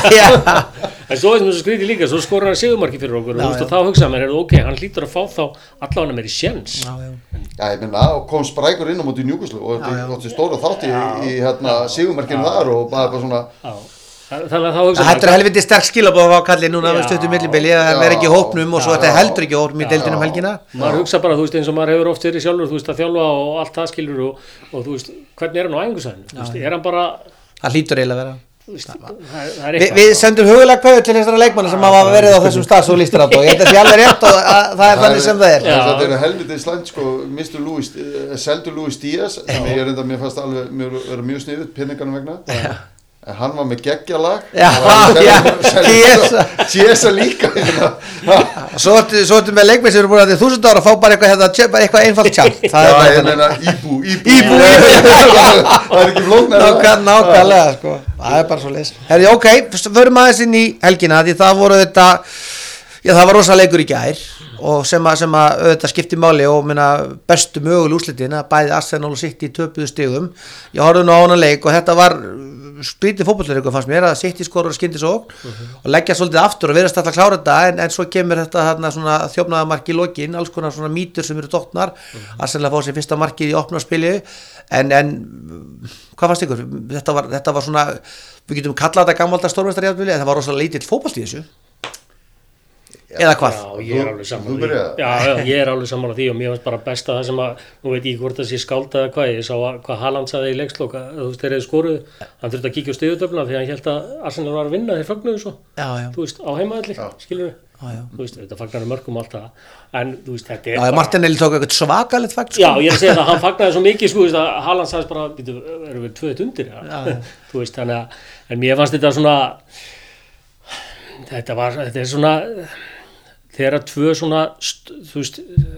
en svo er það svo skrítið líka svo skorar hann sigurmarki fyrir okkur já, og, og þá hugsaði mér, ok, hann hlýtur að fá þá allavega meiri séns já, já, ég minna, og kom sprækur inn á móti Newcastle og þetta stóra þátt í, í hérna, sigurmarkinu þar og bara bara svona já. Þannig að þá hugsa þetta er helviti sterk skilabóð að kalli núna með stöttu millibili að vera ekki í hópnum og svo þetta er heldur ekki hópnum í deildinum helgina maður hugsa bara, þú veist, eins og maður hefur oft verið sjálfur þú veist, að þjálfa og allt það skilur og, og þú veist, hvernig er hann á æfingasvæðinu er hann bara það hlýtur eiginlega að vera veist, það, það er Vi, við sendum hugulega kveður til þessara leikmanna sem hafa verið á þessum stað svo lístir átt og ég held að það sé alveg rétt og að, það er þannig sem það er það er helviti slæmt sko mister Luis, seldu Luis Díaz sem ég er enda, mér fannst alveg vera mjög sniðut pinningarnum vegna en hann var með geggjalag já, já, Chiesa líka svo ertu með leikmenn sem eru búin að þúsund ára að fá bara eitthvað, bara eitthvað einfalt tjálp það já, er ég meina íbú íbú, íbú, íbú. Það er ekki flóknar nákvæmlega sko, það er bara svo leys herri, ok, förum aðeins inn í helgina því það voru þetta já, það var rosa leikur í gær og sem að, sem að auðvitað skipti máli og minna bestu möguleg úrslitin að bæði Arsenal og City töpuðu stigum. Ég horfði nú á hana leik og þetta var skrítið fótboltaleikur fannst mér að City skorur og skyndisókn uh-huh. og leggja svolítið aftur og virðast alltaf klára þetta en, en svo kemur þetta þarna svona þjófnaðarmark í lokin, alls konar svona mýtur sem eru dottnar, uh-huh. Arsenal fá sér fyrsta markið í opnarspili en, en hvað fannst ykkur? Þetta var, þetta var svona, við getum kallað þetta gammalda stórmeistarajafnvíli en það var rosalega lítill fótbolti í þessu. Eða hvað? Já, ég er alveg sammála því. Já, já, ég er alveg sammála því og mér finnst bara best að það sem að, nú veit ég hvort það sé skáldað eða hvað, ég sá að, hvað Haaland sagði í leiksloka, þú veist, þeir eru skoruð, hann þurfti að kíkja á stigurtöfluna því hann hélt að Arsenal var að vinna, þeir fögnuðu svo, já, já. Þú veist, á heimavelli, skilur við, já, já. Þú veist, þetta fagnar mörgum og allt það, en þú veist, þetta er já, bara... Martinelli tók eitthvað svakalegt fakt, sko. Já, ég er að segja það, hann fagnaði svo mikið, sko, að Haaland sagðist bara, býtu, erum við tvö eitt undir, ja? Þú veist, þannig að, en mér fannst þetta svona, þetta var, þetta er svona, þegar að tvö svona, þú veist,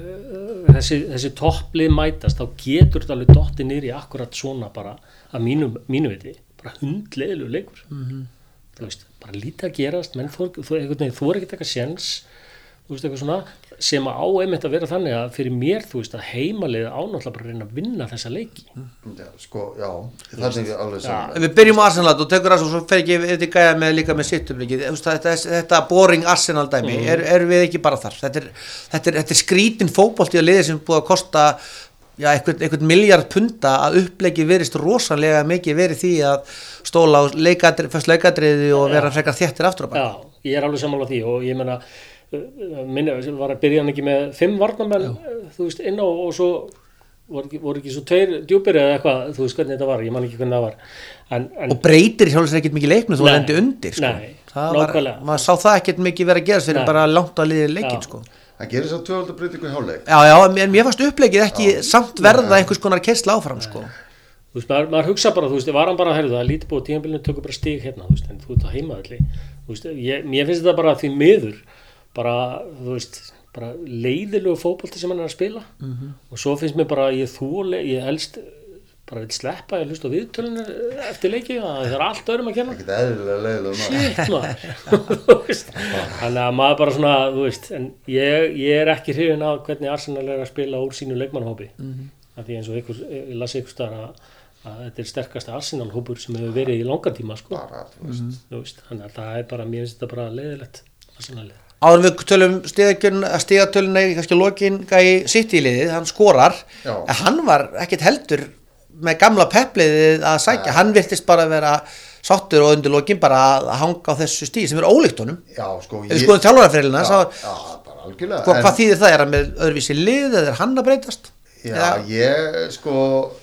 þessi, þessi topplið mætast, þá getur þetta alveg dottið niður í akkurat svona bara, að mínu, mínu viti, bara hundleiðilegu leikur. Mm-hmm. Þú veist, bara lítið að gerast, menn þú, þú, þú, þú er ekkert eitthvað séns, þú veist, eitthvað svona, sem á einmitt að vera þannig að fyrir mér, þú veist, að heimaliðið ánáttúrulega bara reyna að vinna þessa leiki. Já, sko, já, það er ekki alveg saman. Ef við byrjum á Arsenal og tekur Arsenal og svo fer ekki þetta gæja með líka með sittumleikið, þetta, þetta boring Arsenal dæmi, mm. er, er við ekki bara þar. Þetta er, þetta er, þetta er skrítin fótbolti á liði sem búið að kosta já, einhvern, einhvern miljard punda að uppleggið verist rosalega mikið verið því að stóla á leikadri, fyrst leikadriði og vera frekar þéttir aftur á bak. Já, ég er alveg sammála því og ég menna minni var að byrja hann ekki með fimm varnarmenn, þú veist, inn á og svo voru ekki, voru ekki svo tveir djúpir eða eitthvað, þú veist hvernig þetta var, ég man ekki hvernig það var en, en, og breytir sjálfsveit ekkert mikið leiknum þú endi undir, sko nei, það var, maður sá það ekkert mikið vera að gera fyrir nei. Bara langt að liði leikin, sko það gerir svo tvöfalda breytingu í hálfleik já, já, en mér fannst uppleikið ekki já. Samt verða einhvers konar keyrsla áfram, sko þú veist, maður, maður hugsa bara, þú veist, var hann bara að herðu það lítið búið tímabilinu tökur bara stig hérna, þú veist, en þú ert á heimavelli, þú veist, ég, mér finnst þetta bara því miður bara, þú veist, bara leiðilegu fótbolti sem hann er að spila mm-hmm. og svo finnst mér bara, ég þúle, ég helst bara vil sleppa, ég hlust á viðtölinu eftir leiki, það er allt öðrum að kenna. Ekkert eðlilega leiðilega maður. Shit maður, þú veist, þannig að maður bara svona, þú veist, en ég, ég er ekki hrifinn af hvernig Arsenal er að spila úr sínu leikmannahópi, mm-hmm. af því eins og ykkur, ég las ykkur staðar að, að þetta er sterkasta Arsenal-hópur sem hefur verið í langan tíma, sko, bara, þú veist, mm-hmm. þú veist, þannig að það er bara, mér finnst þetta bara leiðilegt, Arsenal-lið. Áður við tölum stigatöluna í kannski lokin gæi City liðið, hann skorar já. En hann var ekkert heldur með gamla peppliðið að sækja, ja. Hann virtist bara vera sáttur og undir lokin bara að hanga á þessu stíð sem er ólíkt honum. Já, sko, ég... Ef við skoðum þjálfarafrerilina, já, já, bara algjörlega. Hvað, hvað þýðir það, er hann með öðruvísi lið eða er hann að breytast? Já, eða? ég, sko,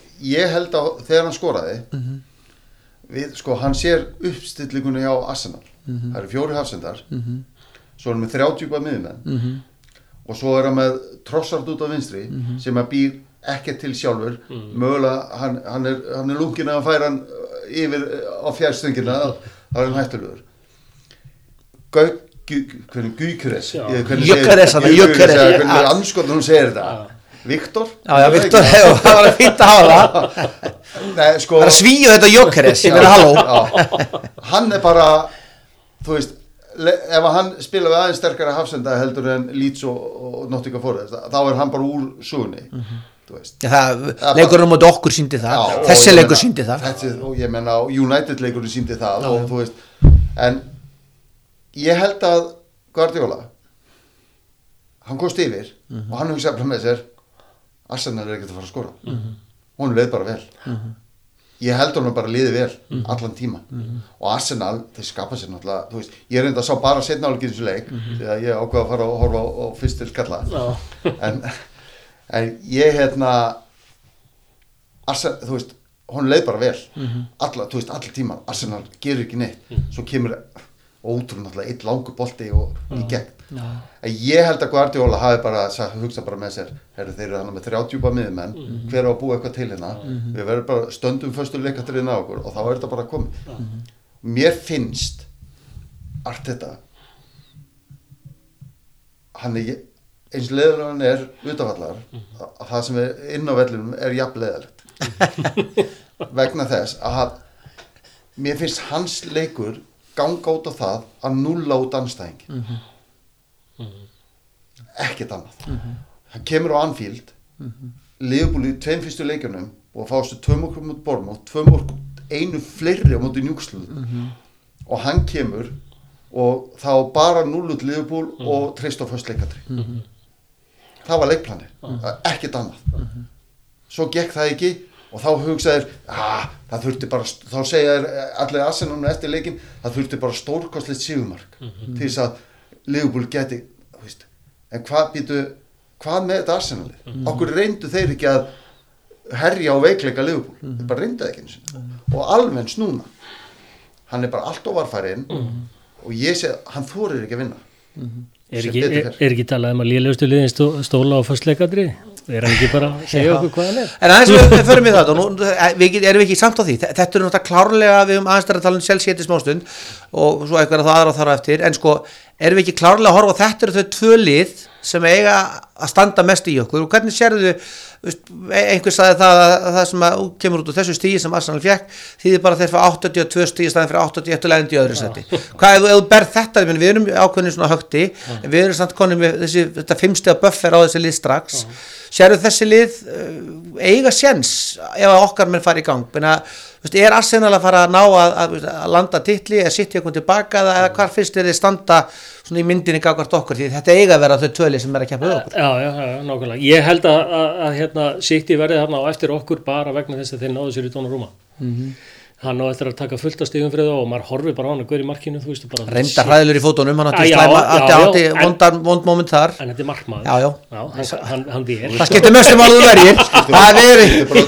ég held að þegar hann skoraði, mm-hmm. við, sko, hann sér uppstillingunni á Arsenal, mm-hmm. það eru fjóri hafsendar, mm-hmm. svo er hann með þrjátjúpa miðmenn mm-hmm. og svo er hann með Trossard út á vinstri mm-hmm. sem að býr ekkert til sjálfur mm. mögulega hann, hann er, er lungin að færa hann yfir á fjærstöngina þá er hann hættulegur Gauk, hvernig Gyökeres Gyökeres hvernig anskotan hún segir þetta Viktor já, já, Viktor, það var að fýta á það Nei, sko, það er að svíu þetta Gyökeres hann er bara þú veist ef hann spila við aðeins sterkara hafsenda heldur en Leeds og, og Nottingham Forest þá er hann bara úr sugunni mm-hmm. þú veist ja, það leikurinn á móti okkur sýndi það já, þessi leikur sýndi það þessi, og ég menna United leikurinn sýndi það já, og, þú veist, en ég held að Guardiola hann komst yfir mm-hmm. og hann hugsaði með sér Arsenal er ekkert að fara að skora mm-hmm. hún leið bara vel mm-hmm. ég held honum bara liði vel mm-hmm. allan tíma mm-hmm. og Arsenal, þeir skapa sér náttúrulega þú veist, ég er reynda að sá bara setna álíkinn í þessu leik mm-hmm. því að ég ákveða að fara og horfa á, á fyrst til skalla en, en ég hérna Arsenal, þú veist, hún leið bara vel mm-hmm. alla, þú veist, allir tíma Arsenal gerir ekki neitt, mm-hmm. svo kemur ótrúlega náttúrulega eitt langur bolti og mm-hmm. í gegn ja. En ég held að Guardiola hafi bara hugsa bara með sér heru, þeir eru hann með þrjátjúpa miðmenn mm-hmm. hver á að búa eitthvað til hérna mm-hmm. við verðum bara stöndum föstu leikatriðin á okkur og þá er þetta bara komið mm-hmm. mér finnst Arteta hann er eins leiðilega hann er utanvallar mm-hmm. að það sem er inn á vellinum er jafn leiðilegt mm-hmm. vegna þess að mér finnst hans leikur ganga út á það að núlla út anstæðing mm-hmm. Mm-hmm. ekkert annað mm-hmm. hann kemur á Anfield mm-hmm. Liverpool í tveim fyrstu leikjunum og fástu tvö mörk mot Bournemouth, tvö mörk einu fleiri á móti Newcastle mm-hmm. og hann kemur og þá bara núll út Liverpool mm-hmm. og treyst á föst leikatri mm-hmm. það var leikplanið, mm-hmm. ekkert annað mm-hmm. svo gekk það ekki og þá hugsaðir, ah, það þurfti bara, þá segja allir Arsenal eftir leikinn, það þurfti bara stórkostlegt sigurmark mm-hmm. til þess að Liverpool geti, veist, en hvað býtu, hvað með þetta Arsenalið? Mm-hmm. Okkur reyndu þeir ekki að herja á veikleika Liverpool, mm-hmm. þeir bara reyndu ekki einu sinni mm-hmm. og alveg snúna, hann er bara allt of varfærinn mm-hmm. og ég segi, hann þorir ekki að vinna. Mm-hmm. Er ekki, er, er ekki talað um að lélegustu liðin stó, stóla á föstleikadri? Er hann ekki bara að segja okkur hvað hann er? En aðeins við förum í þetta og nú við, erum við ekki samt á því. Þetta er náttúrulega klárlega, við um aðeins að tala um Chelsea í smástund og svo eitthvað að það aðra þarf eftir, en sko erum við ekki klárlega að horfa á þetta eru þau tvö lið sem eiga að standa mest í okkur og hvernig sérðu, einhver sagði það að það sem að kemur út úr þessu stígi sem Arsenal fékk, þýðir bara þeir fá áttatíu og tvö stígi staðin fyrir áttatíu og eitt og lendi í öðru seti. Hvað ef þú berð þetta, við erum ákveðin svona högti, en við erum samt konum með þessi, þetta fimm stiga buffer á þessi lið strax, sérðu þessi lið eiga séns ef að okkar menn fara í gang, menna, er Arsenal að fara að ná að, að, að landa titli, eða sitt ég kom tilbaka eða hvar fyrst er þið standa svona í myndinni gagvart okkur, því þetta eiga að vera þau tvöli sem er að keppa við okkur. Já, já, já, nákvæmlega. Ég held að, að, að hérna, City verði þarna á eftir okkur bara vegna þess að þeir náðu sér í Donnarumma. Mm-hmm. Hann á eftir að taka fullt af stigum fyrir það og maður horfir bara á hann að guður í markinu, þú veist bara. Reynda hræðilur í fótunum, hann átti slæma, átti átti vondar vond moment þar. En þetta er markmaður. Já, já. Já, hann, hann, hann vér. Það skiptir mest um að þú verjir. Það er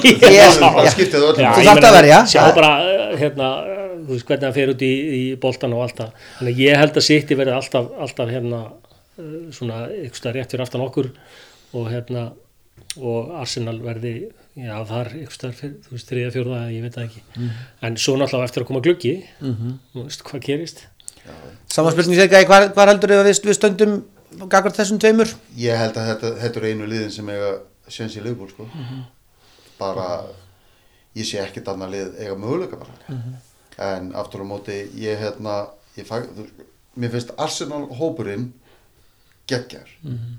það skiptir það öllum. Þú þarft að verja. Sjá bara, hérna, þú veist hvernig hann fer út í, í boltan og allt það. Þannig ég held að City verði alltaf, alltaf hérna, svona, eitthvað rétt fyrir aftan okkur og hérna, og Arsenal verði já þar ykkur fyrir, þú veist, þriðja, fjórða, ég veit það ekki mm. en svo náttúrulega eftir að koma gluggi mm-hmm. þú veist, hvað gerist Samanspurning segja, hvar, hvar heldur þið að við, við stöndum gagvart þessum tveimur? Ég held að þetta, þetta er einu liðin sem eiga séns í Liverpool, sko mm-hmm. bara, ég sé ekkert annað lið eiga möguleika bara mm-hmm. en aftur á móti, ég hérna ég fag, þú, mér finnst Arsenal hópurinn geggjar mm-hmm.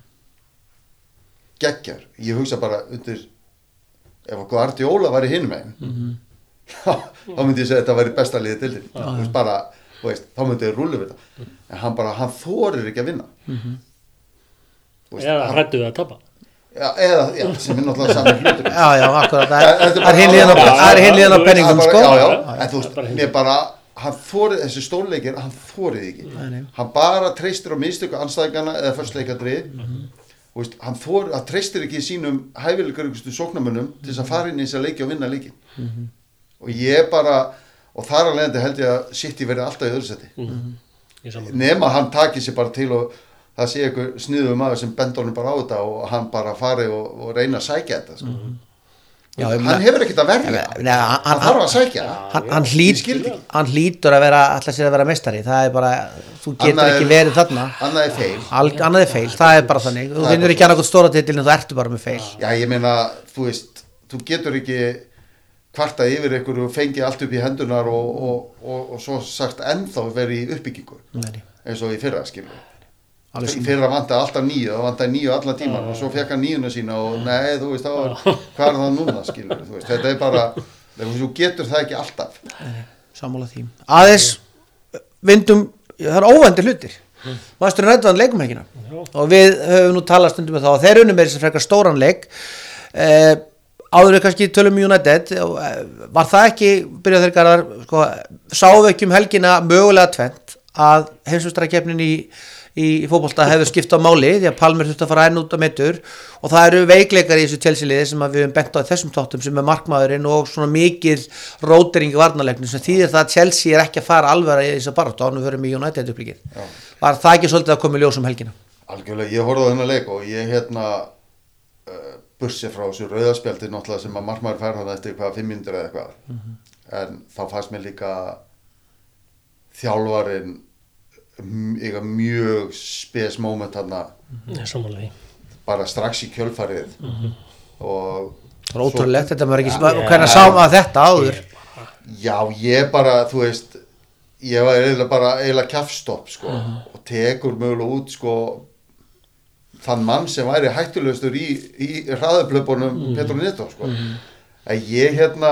geggjar, ég hugsa bara undir ef að Guardiola var í hinum megin mm-hmm. þá myndi ég segja að þetta væri besta liðið til þinn ah, ja. bara, veist, þá myndi ég rúlu við það mm. en hann bara, hann þorir ekki að vinna mm-hmm. veist, eða hræddu við að tapa já, eða, já, sem er náttúrulega saman hlutur já, já, akkurat, það er hinn líðan á penningum, sko já, já, en þú veist, mér bara hann þorið, þessi stórleikir, hann þorið ekki mm. hann bara treystir á mistöku anstæðingana eða förstleikadri mm-hmm. Veist, hann þor, að treystir ekki sínum hæfileikaríkustu sóknarmönnum til þess að fara inn í þess að leiki og vinna leikin mm-hmm. og ég bara og þar að leiðandi held ég að City verði alltaf í öðru seti mm-hmm. nema hann taki sér bara til og það sé einhver sniðugur maður sem bendur honum bara á þetta og hann bara fari og, og reyna að sækja þetta sko. mm-hmm. Já, hann mena, hefur ekkert að verja ne, hann, hann þarf að sækja hann, hann, hlýt, hann hlýtur að vera alltaf sér að vera meistari það er bara, þú getur annað ekki er, verið þarna annað er feil Al, annað er feil, það er bara þannig þú finnur ekki annað stóra titil en þú ertu bara með feil já ég meina, þú veist þú getur ekki kvartað yfir ykkur og fengi allt upp í hendunar og, og, og, og svo sagt ennþá verið í uppbyggingu Nei. eins og í fyrra skilur í fyrra vantaði alltaf nýju, það vantaði nýju allan tíman uh, og svo fekk hann nýjuna sína og nei, þú veist, þá var, hvað er það núna, skilur, þú veist, þetta er bara, þú getur það ekki alltaf. Sammála því. Aðeins, vindum, það er óvæntir hlutir. Mm. Manchester United vann leikumhelgina og við höfum nú talað stundum með þá og þeir unnum með þess að frekar stóran leik. Eh, áður við kannski tölum United, var það ekki, byrjað þeir garðar, sko, sáum við ekki um helgina mögulega tvennt að heimsmeistarakeppnin í í fótbolta hefur skipt á máli því að Palmer þurfti að fara enn út á metur og það eru veikleikar í þessu Chelsea-liði sem við höfum bent á í þessum þáttum sem er markmaðurinn og svona mikil rótering í varnarleiknum sem þýðir það að Chelsea er ekki að fara alveg í þess að baráttu ánum við höfum í United upplíkið. Var það ekki svolítið að koma í ljós um helgina? Algjörlega, ég horfði á þennan leik og ég hérna uh, bursi frá þessu rauðaspjaldi náttúrulega sem að markmaður fær hann eftir hvað fimm mínútur eða eitthvað mm-hmm. en þá fannst mér líka þjálfarinn eiga mjög spes moment þarna mm-hmm. bara strax í kjölfarið mm-hmm. og það er ótrúlegt þetta maður ekki ja, hvernig sá maður þetta áður já ég bara þú veist ég var eiginlega bara eiginlega kjafstopp sko mm-hmm. og tekur mögulega út sko þann mann sem væri hættulegastur í, í hraðaplöpunum mm. Petro Neto sko. mm. að ég hérna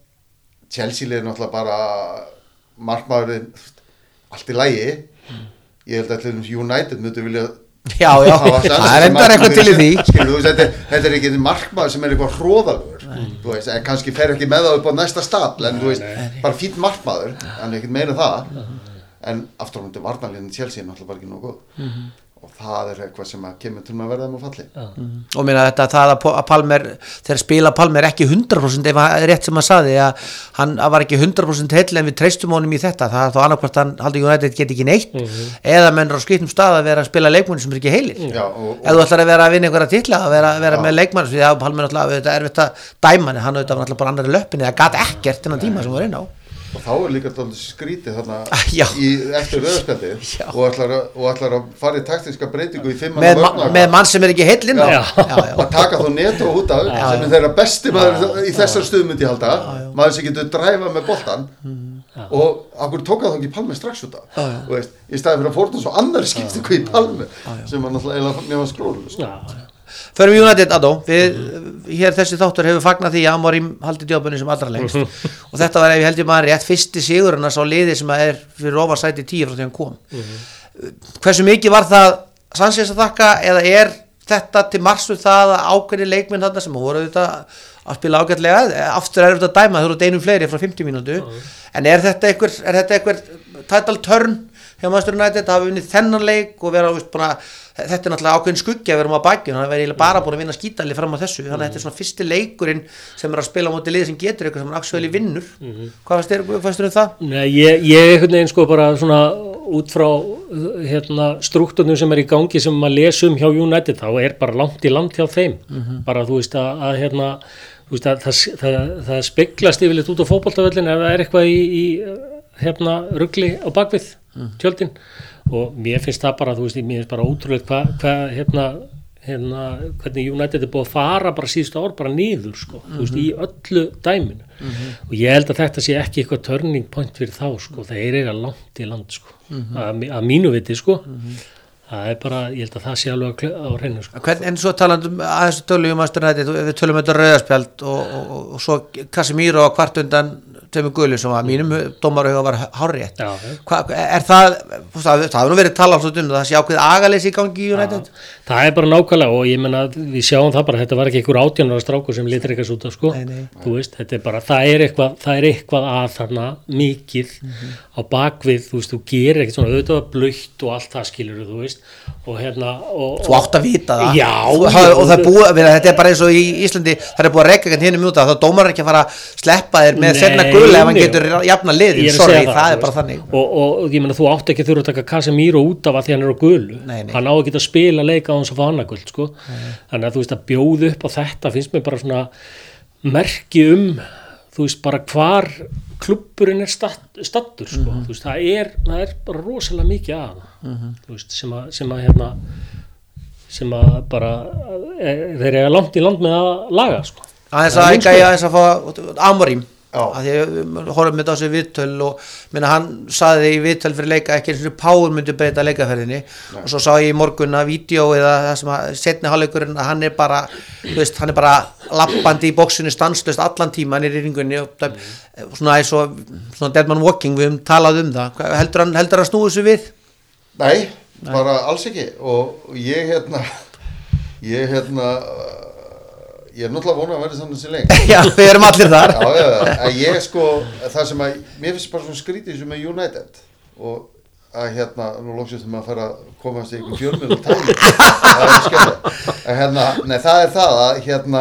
Chelsea er náttúrulega bara markmaðurinn allt í lagi mm. ég held að til United myndi vilja já, já, það er endar eitthvað til í því skilur, þú veist, þetta, þetta er ekki markmaður sem er eitthvað hróðalur mm. þú veist, en kannski fer ekki með það upp á næsta stafl en þú veist, nei. Bara fínt markmaður hann er ekkert meina það mm. en aftur á hundi varnarliðin Chelsea er náttúrulega bara ekki nógu góð mm. og það er eitthvað sem að kemur til að verða þeim á falli mm. og mér að þetta það að Palmer þegar spila Palmer ekki hundrað prósent ef það er rétt sem hann saði að hann var ekki hundrað prósent heill en við treystum honum í þetta það er þá annarkvort hann haldi United geti ekki neitt mm. eða menn er á skýttum stað að vera að spila leikmenn sem er ekki heilir mm. ef þú ætlar að vera að vinna einhverja titla að vera, vera með leikmenn því að Palmer náttúrulega þetta er erfitt að dæma hann hann auðvitað var náttúrulega bara annari löppinni það gat ekkert þennan tíma sem var inn á og þá er líka dálítið skrítið þarna í, eftir rauðarspjaldi og ætlar að, og ætlar að fara í taktiska breytingu í fimm með, ma með mann sem er ekki heill inn á að taka þá Neto út af já, sem er þeirra besti maður já, í þessar stöðum myndi halda já, já. Maður sem getur dræfa með boltan já. Og okkur tók að þá ekki Palme strax út af veist, í staði fyrir að fórna svo annar skiptingu í Palme já, já. Sem var náttúrulega mér var skrólu Förum United Adó, við hér þessi þáttur hefur fagnað því að Amorim haldi djópunni sem allra lengst og þetta var ef ég held ég maður rétt fyrsti sigurinn að sá liði sem er fyrir ofar sæti tíu frá því hann kom mm-hmm. Hversu mikið var það Sanchez að þakka eða er þetta til marks við það að ákveðni leikminn þarna sem voru auðvitað að spila ágætlega aftur er þetta að dæma, þú eru einum fleiri frá fimmtíu mínútu mm-hmm. en er þetta einhver, er þetta einhver title turn hjá Manchester United að hafa unnið þennan leik og vera veist, bara, þetta er náttúrulega ákveðin skuggi að vera um á bakjun hann er verið bara búin að vinna skítali fram á þessu þannig að þetta er svona fyrsti leikurinn sem er að spila á móti liði sem getur eitthvað sem hann actually vinnur mm-hmm. hvað fannst þér um það? Nei, ég, ég einhvern veginn sko bara svona út frá hérna, struktúrnum sem er í gangi sem maður lesa um hjá United þá er bara langt í land hjá þeim mm-hmm. bara þú veist að, að hérna þú veist að það, það, það, það speglast yfirleitt út á fótboltavöllin ef það er eitthvað í, í hérna rugli á bakvið tjöldin og mér finnst það bara, þú veist, mér finnst bara ótrúlega hvað hva, hérna, hérna, hvernig United er búið að fara bara síðustu ár bara niður, sko, mm-hmm. þú veist, í öllu dæminu mm-hmm. og ég held að þetta sé ekki eitthvað turning point fyrir þá, sko, það er eiga langt í land, sko, mm-hmm. að, að mínu viti, sko, mm-hmm. það er bara, ég held að það sé alveg á hreinu, sko. Hvern, en svo talandum, aðeins tölum við um að við tölum um þetta rauðarspjald og, og, og, og svo Casemiro á kvart undan tveimur gulu sem að mínum dómarauga var hárrétt. Hva, er það, það hefur nú verið talað um það að sé ákveð agaleysi í gangi í United? Já, það er bara nákvæmlega og ég menna við sjáum það bara, þetta var ekki einhver átján ára strákur sem litur eitthvað út af sko, nei, nei. Þú veist, þetta er bara, það er eitthvað, það er eitthvað að þarna mikið mm-hmm. á bakvið, þú veist, þú gerir ekkert svona auðvitað blautt og allt það skilur þú veist, og hérna og, þú átt að vita það já, og, og, og það er búið, þetta er bara eins og í Íslandi það er búið að rekka hérna mjúta, þá dómar ekki að fara að sleppa þér með sérna gula ef hann getur jafna liðin, sorry, það, það er bara þannig og, og, og ég meina, þú átt ekki að þurfa að taka Casemiro út af að því hann er á gulu nei, nei. Hann á ekki að spila leika á hans að fá annað guld sko. Þannig að þú veist að bjóða upp á þetta finnst mér bara svona merki um þú veist bara hvar klubburinn er stattur sko. Mm-hmm. Þú veist, það er, það er bara rosalega mikið að mm-hmm. þú veist, sem að, sem að hérna sem að bara þeir eru langt í land með að laga sko. Aðeins að enga ég aðeins að fá Amorim að því að horfum þetta á sig viðtöl og minna hann saði í viðtöl fyrir leika ekki eins og Pál myndi breyta leikaferðinni Nei. Og svo sá ég í morgun að vídeo eða það sem að setni hálfleikurinn að hann er bara þú veist, hann er bara lappandi í bóksinu stanslaust allan tíma hann er í ringunni og það, mm. svona eins og svona dead man walking við höfum talað um það heldur hann, heldur hann snúið þessu við? Nei, Nei, bara alls ekki og ég hérna ég hérna ég er náttúrulega vonað að verða þannig sem lengt. Já, við erum allir þar. Já, já, að ég sko, það sem að, mér finnst bara svona skrítið sem með United og að hérna, nú lóksist þeim að fara að komast í einhvern fjölmjöl og tæmi, það er skemmt. Að hérna, nei það er það að hérna,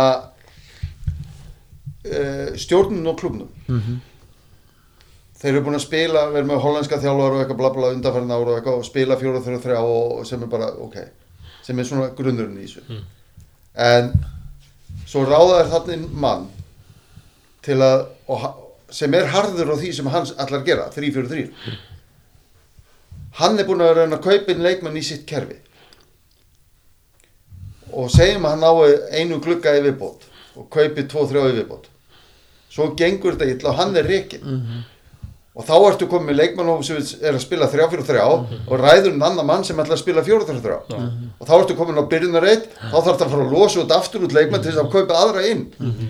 uh, stjórnin og klubnum, mm-hmm. þeir eru búin að spila, verið með hollenska þjálfar og eitthvað blabla undanfærin ára og eitthvað og spila fjóra þrjá þrjá og sem er bara, ok, sem er svona grunnurinn í þessu. Mm. En svo ráðaður þannig mann til að, og, sem er harður á því sem hann allar gera, þrjú fjögur þrjú. Mm. Hann er búin að reyna að kaupa inn leikmann í sitt kerfi. Og segjum að hann nái einu glugga í viðbót og kaupi tvo, þrjá í viðbót. Svo gengur þetta illa og hann er rekinn. Mm-hmm. og þá ertu komið með leikmannhóp sem er að spila þrjá fyrir þrjá mm-hmm. og ræður en annan mann sem ætlar að spila fjóra fyrir þrjá mm-hmm. og þá ertu komin á byrjunarreit þá þarf það að fara að losa út aftur út leikmann til þess að kaupa aðra inn mm-hmm.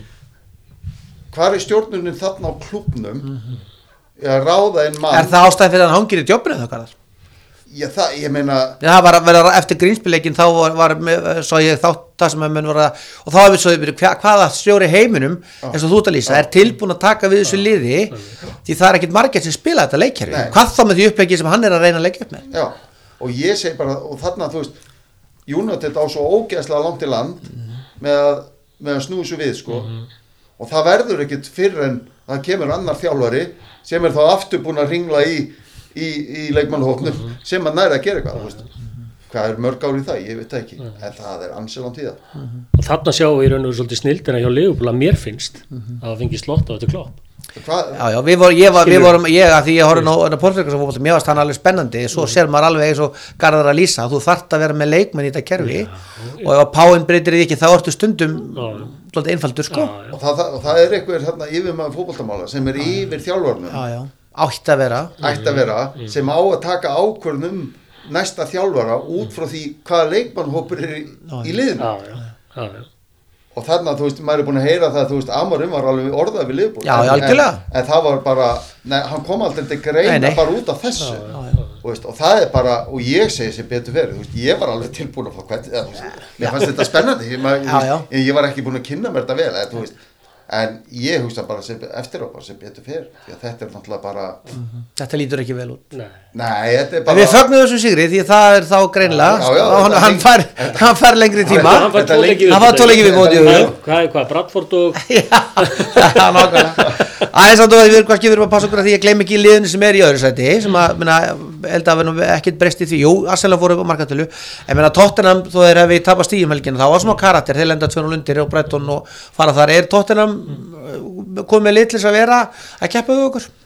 Hvar er stjórnunin þarna á klúbbnum mm-hmm. að ráða einn mann Er það ástæðan fyrir að hann hangir í jobbinu þá Garðar? Já, það, ég meina Já, það var að vera eftir Grímsbyleikin þá var, var með, svo ég þátt það sem að menn var að og þá hefur svo hva, hvaða stjóri heiminum ah. eins og þú ert að lýsa, ah. er tilbúin að taka við þessu liði ah. því það er ekkit margir sem spila þetta leikkerfi, hvað þá með því uppleggi sem hann er að reyna að leika upp með Já, og ég segi bara, og þarna þú veist United á svo ógeðslega langt í land mm. með, að, með að snúi svo við sko mm. og það verður ekkit fyrr en það kemur annar þjálfari sem er þá aftur búin að ringla í í, í leikmannhópnum mm-hmm. sem að næra að gera eitthvað mm-hmm. hvað er mörg ár í það, ég veit það ekki mm-hmm. en það er ansiðan tíða mm-hmm. og þarna sjáum við í raun og svolítið snildina hjá Liverpool að mér finnst mm-hmm. að það fengi slott á þetta Klopp Já, já, við vorum, ég var, við vorum, ég að því ég horfði á Portugalsfótbolta, mér varst hann alveg spennandi svo sér maður alveg eins og Garðar að lýsa þú þarft að vera með leikmenn í þetta kerfi já, og ef að páinn breytir því ekki þá ertu stundum svolítið einfaldur sko já, já. Og, það, og það er eitthvað hérna yfirmaður fótboltamála sem er yfir þjálfarnum já, já. Ætti að vera ætti að vera mm. sem á að taka ákvörðum næsta þjálfara út frá því hvaða leikmannhópur er í, í liðinu já, já, já, já. Og þarna, þú veist, maður er búin að heyra það, þú veist, Amorim var alveg orðað við Liverpool. Já, en, algjörlega. En, en það var bara, nei, hann kom aldrei til greina nei, nei. bara út af þessu. Já, já, já. Og, veist, og það er bara, og ég segi sem betur verið, þú veist, ég var alveg tilbúin að fá hvernig, eða, þú veist, mér fannst þetta spennandi, ég, maður, já, já. Ég, ég var ekki búin að kynna mér þetta vel, eða, þú veist, en ég hugsa bara sem, eftir á bara sem betur fyrir, því að þetta er náttúrulega bara... Mm-hmm. Þetta lítur ekki vel út. Nei, Nei þetta er bara... En við fögnum þessu sigri því það er þá greinlega, já, já, hann, hann, fær, hann fær lengri tíma. Hann fær tvo leiki við móti. Hvað er hvað, Bradford og... Já, það er nákvæmlega. Aðeins að við erum kannski verið að passa okkur að því að ég gleym ekki liðinu sem er í öðru sæti, sem að, minna, held að við ekkert breyst í því. Jú, Arsenal fóru upp á markatölu, en minna Tottenham, þó þeir hefði tapað stigum helgina, þá var smá karakter, þeir lenda tvö núll undir og Brighton og fara þar. Er Tottenham komið með lið til að vera að keppa við okkur?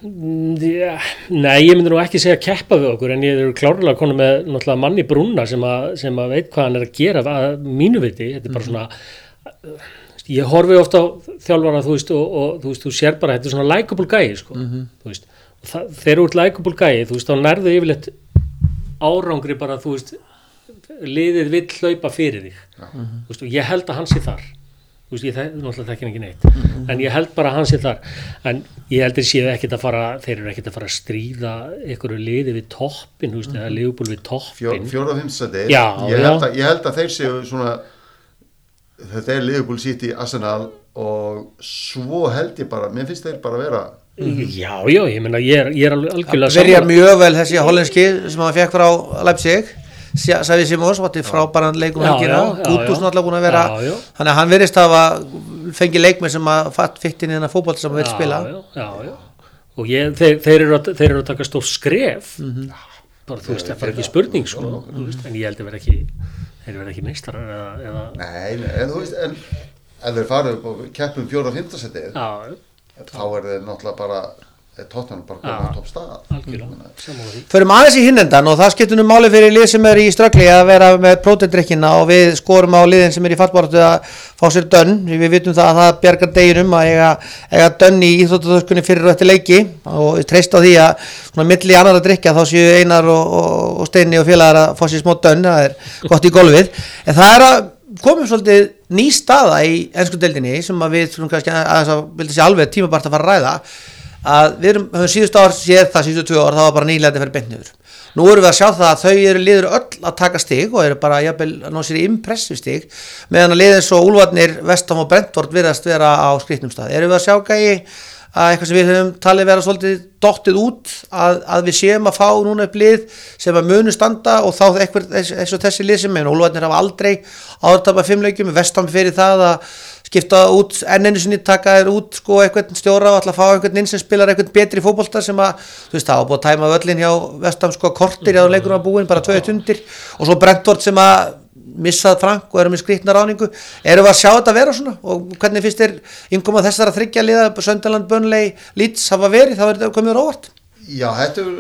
Ja, nei, ég myndi nú ekki segja að keppa við okkur, en ég er klárlega konum með náttúrulega manni brúna sem að, sem að veit hvað hann er að gera að mínu viti, þetta er bara svona ég horfi ofta á þjálfara þú veist og, og þú veist, þú sér bara þetta er svona likeable gæi sko mm-hmm. þú veist, og það, þegar þú ert likeable gæi þú veist, þá nærðu yfirleitt árangri bara, þú veist liðið vill hlaupa fyrir þig mm-hmm. þú veist, og ég held að hann sé þar þú veist, ég náttúrulega þekki ekki neitt mm-hmm. en ég held bara að hann sé þar en ég heldur séu ekkert að fara þeir eru ekkert að fara að stríða einhverju liði við toppin, þú veist, mm-hmm. eða Liverpool við toppin fjóra fimmstæði ég, ég held að þeir séu svona þetta er Liverpool City, Arsenal og svo held ég bara mér finnst þeir bara vera mm-hmm. já, já, ég meina, ég er, ég er algjörlega það verja mjög vel þessi hollenski sem hann fekk frá Leipzig Xavi Simons, þetta er frábæran leikum helgina, Gutus náttúrulega búin að vera já, já. Þannig að hann verðist að fengi leikmenn sem að fatt fitt inn í þennan fótbolt sem hann vil spila já, já, já. Og ég, þeir, þeir, eru að, þeir eru að taka stór skref mm-hmm. bara þú veist, það er ekki spurning sko, mm-hmm. veist, en ég held að vera ekki þeir verða ekki meistarar eða, eða... Nei, nei, en þú veist, en ef þeir farið upp og keppum fjóra og fimmta þá er þeir náttúrulega bara Tottenham bara komið á topp stað algjörlega Förum aðeins í hinendan og það skiptir nú máli fyrir lið sem er í ströggli að vera með próteindrykkina og við skorum á liðin sem er í fallbaráttu að fá sér dönn við vitum það að það bjargar deginum að eiga, eiga dönn í íþróttatöskunni fyrir og eftir leiki og treyst á því að svona milli annar að drykja þá séu Einar og, og, og Steini og félagar að fá sér smá dönn það er gott í golfið en það er að komum svolítið ný staða í ensku deildinni sem að við svona kannski aðeins að vilja sé alveg tímabært að fara að ræða að við erum, höfum síðustu ár séð það síðustu tvö ár, það var bara nýlega að fyrir beint niður. Nú erum við að sjá það að þau eru liður öll að taka stig og eru bara jafnvel að ná sér í impressu stig meðan að liðin svo Úlfarnir, Vestham og Brentford virðast vera á skrýtnum stað. Erum við að sjá gæi að eitthvað sem við höfum talið vera svolítið dottið út að, að við séum að fá núna upp lið sem að munu standa og þá eitthvað eins og þessi lið sem meðan Úlfarnir hafa aldrei áðurtapað fimm leikjum, Vestham fyrir það að skipta út enn einu sinni, taka þér út sko eitthvað stjóra og ætla að fá einhvern inn sem spilar eitthvað betri fótbolta sem að, þú veist, það var búið að tæma völlin hjá Vestham sko kortir eða leikur var búin, bara tvö undir og svo Brentford sem að missað Frank og eru með skrýtna ráningu. Erum við að sjá þetta vera svona og hvernig finnst þér innkoma þessara þriggja liða, Sunderland, Burnley, Leeds hafa verið, það verið komið óvart? Já, þetta er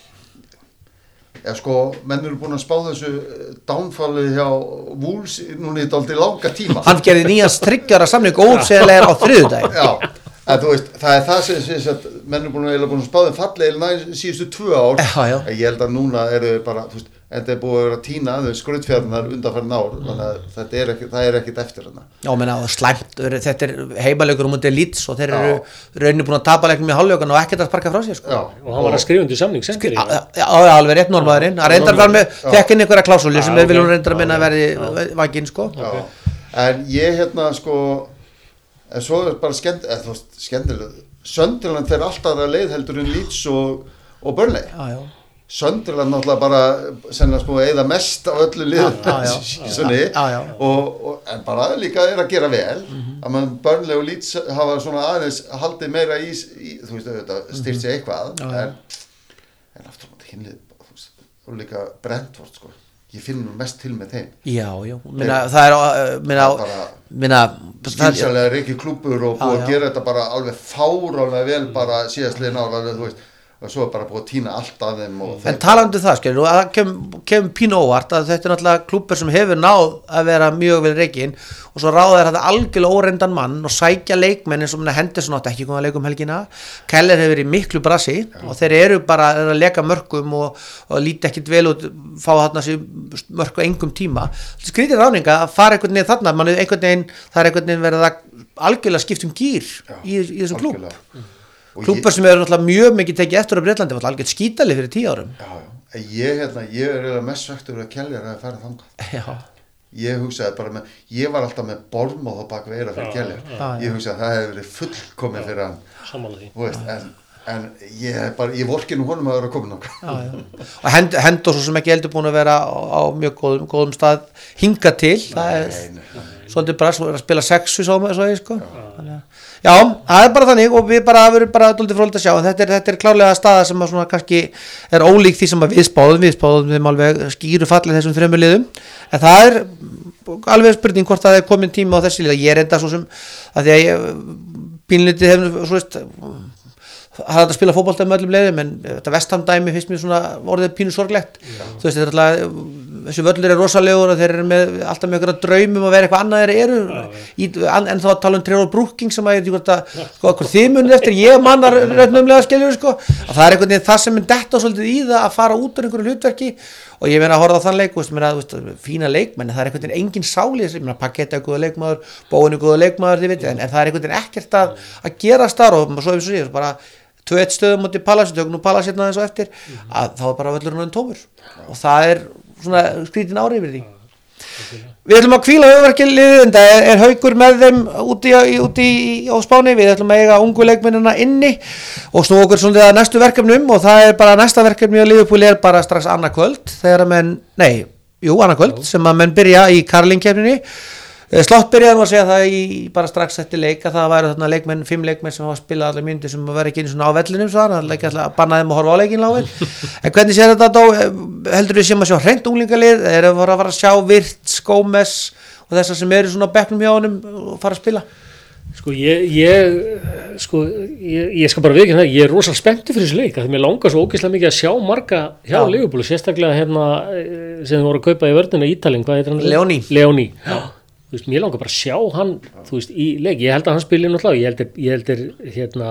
Já sko, menn eru búin að spá þessu downfallið hjá Wolves núna í dálítið langa tíma. Hann gerði nýjans þryggjara samning óumsegjanlega á þriðjudaginn. Já, En þú veist, það er það sem, sem, sem menn er búin að, búin að spáðum fallega næ síðustu tvö ár. Já, já. Ég held að núna eru þau bara, þú veist, en það er búið að vera að tína að þau skrautfjarnar undanfærin ár, mm. þannig að þetta er ekki, það er ekkit eftir hana. Já, menna, slæmt, þetta er heimaleikur um undir Leeds og þeir eru rauninni búin að tapa leiknum í hálfleikan og ekkert að sparka frá sér, sko. Já. Og hann var að skrifa undir samning sem fyrir. Já, já, alveg rétt normaðurinn. Hann reyndar var með, fekk inn einhverja klásúli sem þeir viljum reyndar að minna að verði vakinn, sko. Já, en ég hérna, sko, en svo er bara skemmt, eða þú veist, skemmtilega, Sunderland þeir alltaf aðra leið heldur en Leeds og, og Burnley. Já, já. Sunderland náttúrulega bara sennilega sko eða mest á öllu liðunni og, og en bara líka er að gera vel mm-hmm. að mann Burnley og Leeds hafa svona aðeins haldið meira í, í þú veist auðvitað styrt sér eitthvað mm-hmm. en, en aftur á móti hinlið þú veist og líka Brentford sko ég finn nú mest til með þeim já já minna það er minna minna skynsamlega reiki klúbbur og búið að gera þetta bara alveg fáránlega vel bara síðastliðin ára þú veist og svo er bara búið að týna allt af þeim og en talandi um það skilur og það kemur kem pínu óvart að þetta er náttúrulega klúbbur sem hefur náð að vera mjög vel reikin og svo ráða þeir þetta algjörlega óreyndan mann og sækja leikmenn eins og Henderson átti ekki komið að leika um helgina Keller hefur verið í miklu brasi ja. Og þeir eru bara er að leka mörkum og, og líti ekkit vel út fá þarna sér mörk á engum tíma þetta skrýtir ráninga að fara einhvern veginn þarna mann er einhvern veginn það er einhvern veginn verið að algjörlega skipt um gír ja, í, í þessum klúbb klúppar sem eru náttúrulega mjög mikið tekið eftir á Bretlandi var algjört skítalið fyrir tíu árum já, já. Ég, hérna, ég er eða mest svektur að Keller að fara þangað já. Ég hugsaði bara með ég var alltaf með Bournemouth á bak við eira fyrir Keller ég hugsaði að það hefði verið fullkomið fyrir hann veist, en, en ég, bara, ég vorki nú honum að vera komin okkur og hend, Henderson sem ekki heldur búin að vera á, á mjög góðum, góðum stað hinga til það er nei, nei, nei. Svolítið bara að spila sexu svo með svo ég sko já. Já, það er bara þannig og við bara verðum bara dálítið fróðilegt að sjá en þetta er, þetta er klárlega staða sem að svona kannski er ólík því sem að við spáðum við spáðum við alveg skýru fallið þessum þremur liðum en það er alveg spurning hvort það er komin tíma á þessi lið ég er enda svo sem að því að ég pínlítið hefur svo veist það er að spila fótbolta með öllum leiðum en þetta vestamdæmi finnst mér svona orðið pínu sorglegt Já. Þú veist þetta er alltaf þessi völlur er rosalegur og þeir eru með alltaf með einhverja draumum að vera eitthvað annað þeir eru Já, í, en, en þá að tala um Trevor Brooking sem að ég veit að sko okkur þið munið eftir ég mannar réttnumlega skiljur sko að það er einhvern veginn það sem er detta svolítið í það að fara út úr einhverju hlutverki og ég meina að horfa á þann leik veist, meina, veist, fína leikmenn það er einhvern veginn engin sáli ég meina Paketa er góða leikmaður Bóin er góða leikmaður þið veit en, en það er einhvern veginn ekkert að, að gerast þar og svo svo ég bara tvö eitt stöðum mútið Palace, tökum nú Palace hérna eins og eftir mm-hmm. að þá er bara völlurinn orðinn tómur og það er svona skrítin ári yfir því okay. Við ætlum að hvíla höfverkilið en það er, er Haukur með þeim úti, úti á Spáni við ætlum að eiga ungu leikmennina inni og snú okkur svolítið að næstu verkefnum og það er bara næsta verkefni á Liverpool er bara strax annað kvöld þegar að menn, nei, jú annað kvöld sem að menn byrja í Karlingkeppninni Slott byrjaði að segja það í bara strax eftir leik að það væri þarna leikmenn, fimm leikmenn sem hafa spilað allar myndir sem verið ekki einu svona á vellinum svo það er ekki alltaf að banna þeim að horfa á leikinn lágvel en hvernig sér þetta þá heldur við sem að sjá hreint unglingalið er að fara að sjá Virts, Gómez og þessar sem eru svona á bekknum hjá honum og fara að spila Sko ég, ég sko ég, ég skal bara viðurkenna það, ég er rosalega spenntur fyrir þessu leik að mér langar svo ógeðslega mikið að sjá marga hjá Liverpool sérstaklega hérna sem þið voru að kaupa í vörnina í Ítalíu, hvað heitir hann? Leoní. Leoní. Þú veist, mér langar bara að sjá hann, þú veist, í leik. Ég held að hann spilir náttúrulega, ég held að, ég held að, hérna,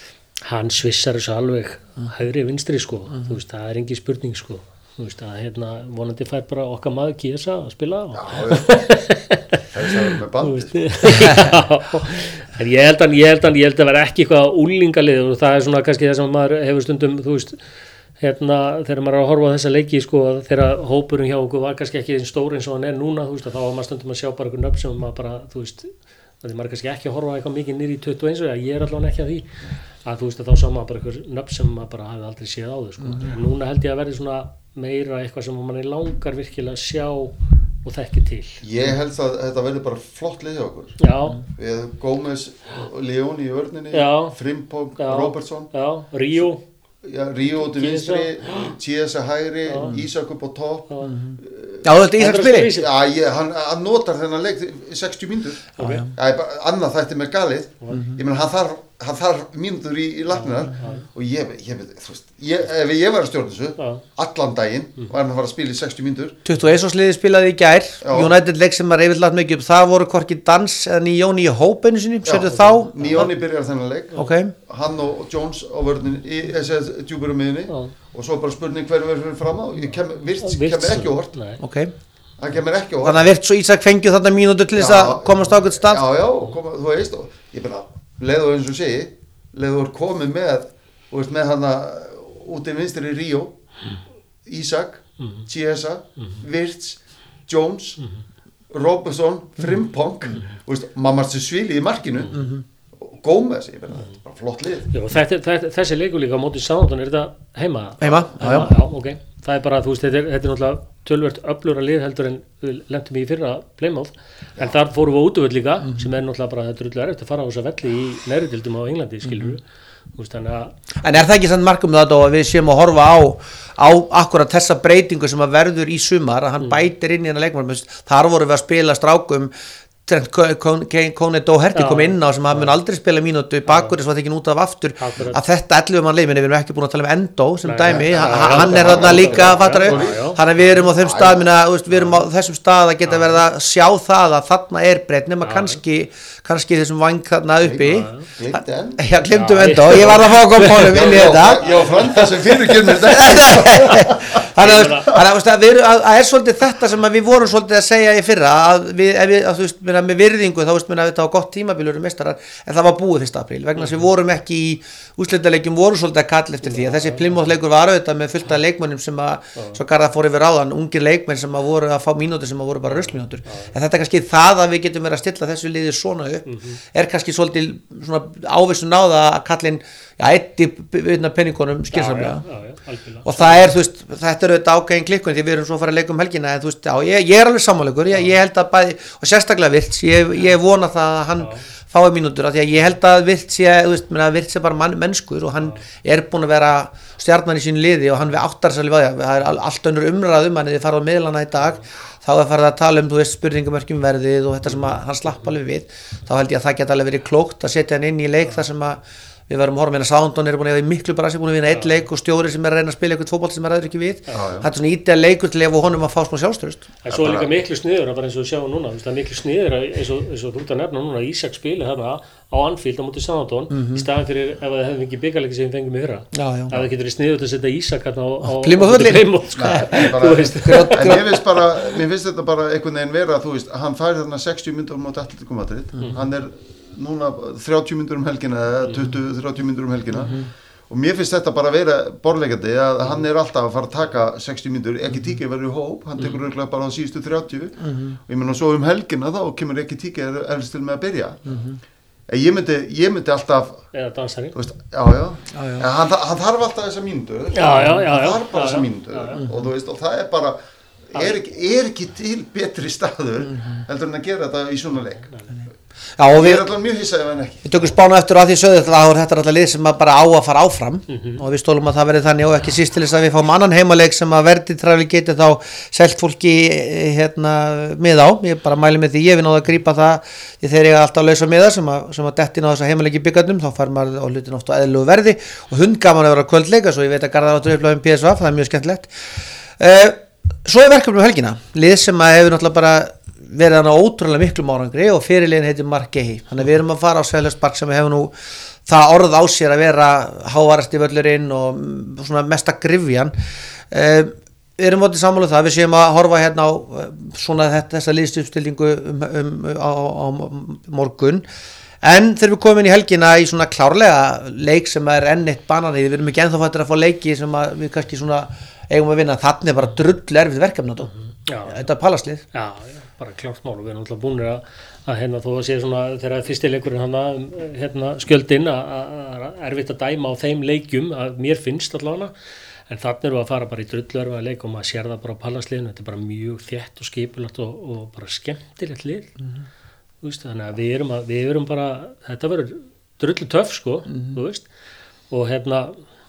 hann svissar þessu alveg hægri vinstri, sko. Mm. Þú veist, það er engin spurning, sko. Þú veist, að, hérna, vonandi fær bara okkar maður Kiesa að spila. Og... Já, það er það með bandi, sko. Já, en ég held að, ég held að, ég held að vera ekki eitthvað úlingalið og það er svona kannski það sem maður hefur stundum, þú veist, hérna þegar maður er að horfa á þessa leiki sko þegar hópurinn hjá okkur var kannski ekki eins stór eins og hann er núna þú veist þá var maður stundum að sjá bara einhvern nöfn sem maður bara þú veist því maður er kannski ekki að horfa á eitthvað mikið niður í tuttugu og eins og ég er allavega ekki að því að þú veist að þá sá maður bara einhver nöfn sem maður bara hafi aldrei séð áður sko mm-hmm. en núna held ég að verði svona meira eitthvað sem mann langar virkilega að sjá og þekki til. Ég held að þetta verði bara flott lið hjá okkur. Já. Við Gómez, Leoní í vörninni, Frimpong, Robertson, Já, Ríó Já, Ríó til vinstri, Chiesa hægri, Ísak upp á topp. Já, þetta er Ísak spili? Já, ég, hann, hann notar þennan leik sextíu mínútur. Okay. Já, annað þætti með galið. Mm-hmm. Ég meina, hann þarf hann þarf mínútur í, í lagnar og ég, ég veit, þú veist ég, ef ég var að stjórna þessu já. Allan daginn mm. var hann að fara að spila í sextíu mínútur tuttugu og eitt liði spilaði í gær já. United leik sem var yfirleitt mikið upp það voru hvorki dans eða Nýjóni í hópinu sinni þá Nýjóni byrjar þennan leik okay. hann og Jones á vörðin í þessi djúburum miðinni og svo bara spurning hver verður fram á ég kem, virts, kemur ekki óvart okay. hann kemur ekki óvart þannig að Virts og Ísak fengju þarna mínútur til þess að komast á eitthvað stað já já, koma, þú veist og ég byrja leðu eins og segi leðu er komið með og veist með hana út í vinstri Ríó Ísak, mm-hmm. Chiesa mm-hmm. Virts, Jones mm-hmm. Robertson, Frimpong mm-hmm. og veist, Mamartsi Svili í markinu mm-hmm. og Gómez, ég finna þetta bara flott lið já, þetta, þetta, þessi leikur líka á móti Southampton, er þetta heima? Heima, já, já. já okay. það er bara, þú veist, þetta er, þetta er náttúrulega tölvert öflura lið heldur en við lentum í fyrra Plymouth, en þar fórum við út út líka, mm-hmm. sem er náttúrulega bara þetta drullu erfitt að fara á þessa velli í neðri deildum á Englandi, skilur við mm-hmm. veist, að... En er það ekki samt markum þetta og við séum að horfa á á akkurat þessa breytingu sem að verður í sumar að hann mm. bætir inn í hennar leikmann þar vorum við að spila strákum Trent Kone Doherty kom inn á sem að mun aldrei spila mínútu bakur þess að það ekki út af aftur Akkurat. Að þetta ellefu mann leið, við erum ekki búin að tala um Endo sem Nei, dæmi, ja, ja, hann ja, er þarna líka þannig að við erum á þeim stað minna, við erum á þessum stað að geta verið að sjá það að þarna er breytt nema kannski, kannski þessum vang þarna uppi já, glimtum Endo, ég var að fá að koma honum inn í þetta já, frönda sem fyrir kynir þetta þannig að það er svolítið þetta sem við vorum svolítið að segja í fyrra að við með virðingu þá veist mér að þetta var gott tímabilur meistarar en það var búið fyrsta apríl vegna þess að við vorum ekki í úrslitaleikjum voru svolítið að kalla eftir því að þessi Plymouth leikur var auðvitað með fullt af leikmönnum sem að svo Garðar fór yfir áðan ungir leikmenn sem að voru að fá mínútur sem að voru bara ruslmínútur en þetta er kannski það að við getum verið að stilla þessu liði svona upp mm-hmm. er kannski svolítið svona ávísun á það að kallinn já, eitt penningunum skynsamlega og það er, þú veist, þetta er auðvitað ákveðin klikkun því við erum svo að fara að leika um helgina en þú veist, já, ég, ég er alveg sammáleikur, ég, ég held að bæði, og sérstaklega Virts, ég, ég vona það að hann já. Fái mínútur, af því að ég held að Virts sé, þú veist, Virts er bara mann, mennskur og hann já. Er búin að vera stjarnan í sínu liði og hann við áttar sér alveg að það er allt önnur umræð um hann eða þið farið á miðlana í dag þá er farið að tala um, þú veist, spurningumörkjum verðið og þetta sem að hann slapp alveg við þá held ég að það geta alveg verið klókt að setja hann inn í leik þar sem að við varum að horfa með að Southampton er búin að hafa miklu brasi búin að vinna eitt leik og stjóri sem er að reyna að spila eitthvað fótboll sem er aðra ekki við þetta er svona ídeal leikur til ef honum að fá smá sjálfstraust en svo er líka miklu sniður bara eins og við sjáum núna það er miklu sniður eins og, eins og þú ert að nefna núna Ísak spili þarna á Anfield á móti Southampton mm-hmm. í staðan fyrir ef það hefði ekki byggarleiki sem við fengum í fyrra ef það getur í sniður til að setja Ísak hérna á, á en ég veist bara mér finnst þetta bara einhvern veginn vera þú veist hann fær þarna sextíu mínútur á móti Atletico Madrid hann er núna þrjátíu mínútur um helgina eða tuttugu til þrjátíu mínútur um helgina mm-hmm. og mér finnst þetta bara að vera borðleikandi að hann er alltaf að fara að taka sextíu mínútur ekki tíkið verður í hóp, hann tekur mm-hmm. bara á síðustu þrjátíu mm-hmm. og ég menna svo um helgina þá kemur ekki tíkið erfist til með að byrja mm-hmm. ég, myndi, ég myndi alltaf eða dansari veist, já, já. Já, já. Hann, hann þarf alltaf þessa mínútur hann þarf bara þessa mínútur og þú veist og það er bara er ekki, er ekki til betri staður mm-hmm. heldur en að gera þetta í svona leik Já, og við, ég er alltaf mjög hissað ef hann ekki við tökum spána eftir að því sögðu þetta er alltaf lið sem bara á að fara áfram mm-hmm. og við stólum að það verði þannig og ekki síst til þess að við fáum annan heimaleik sem að Verdi Travel geti þá selt fólki hérna mið á ég bara mæli með því, ég vil náða að grípa það því þegar ég er alltaf að lausa miða sem að, sem að detti ná þess að heimaleiki byggarnum þá fær maður á hlutin oft á eðlugu verði og hund gaman að vera kvöldleika svo ég veit að Garðar áttur uppláðum P S V, það er mjög skemmtilegt uh, svo er verkefni um helgina lið sem að hefur náttúrulega bara verið hann á ótrúlega miklum árangri og fyrirliðin heitir Mark Gehi þannig að við erum að fara á Selhurst Park sem við hefum nú það orð á sér að vera hávarasti völlurinn og svona mesta grifjan uh, við erum mótið sammála það við séum að horfa hérna á svona þetta, þessa liðstuppstillingu um, um, á, á morgun en þegar við komum inn í helgina í svona klárlega leik sem er enn eitt bananið við erum ekki ennþá fættir að fá leiki sem að við kannski svona eigum að vinna þannig er bara drull erfitt verkefni þetta er palaslið já, já. Bara klárt mál og við erum alltaf búin að, að hérna þó að sé svona þegar fyrstileikurinn hana, hérna skjöldinn að, að erfitt að dæma á þeim leikjum að mér finnst allavega en þannig erum við að fara bara í drullu að leika og maður sér það bara á palasliðinu þetta er bara mjög þétt og skipulagt og, og bara skemmtilegt lið mm-hmm. þú veist þannig að við erum, að, við erum bara þetta verður drullu töff sko mm-hmm. þú veist og hérna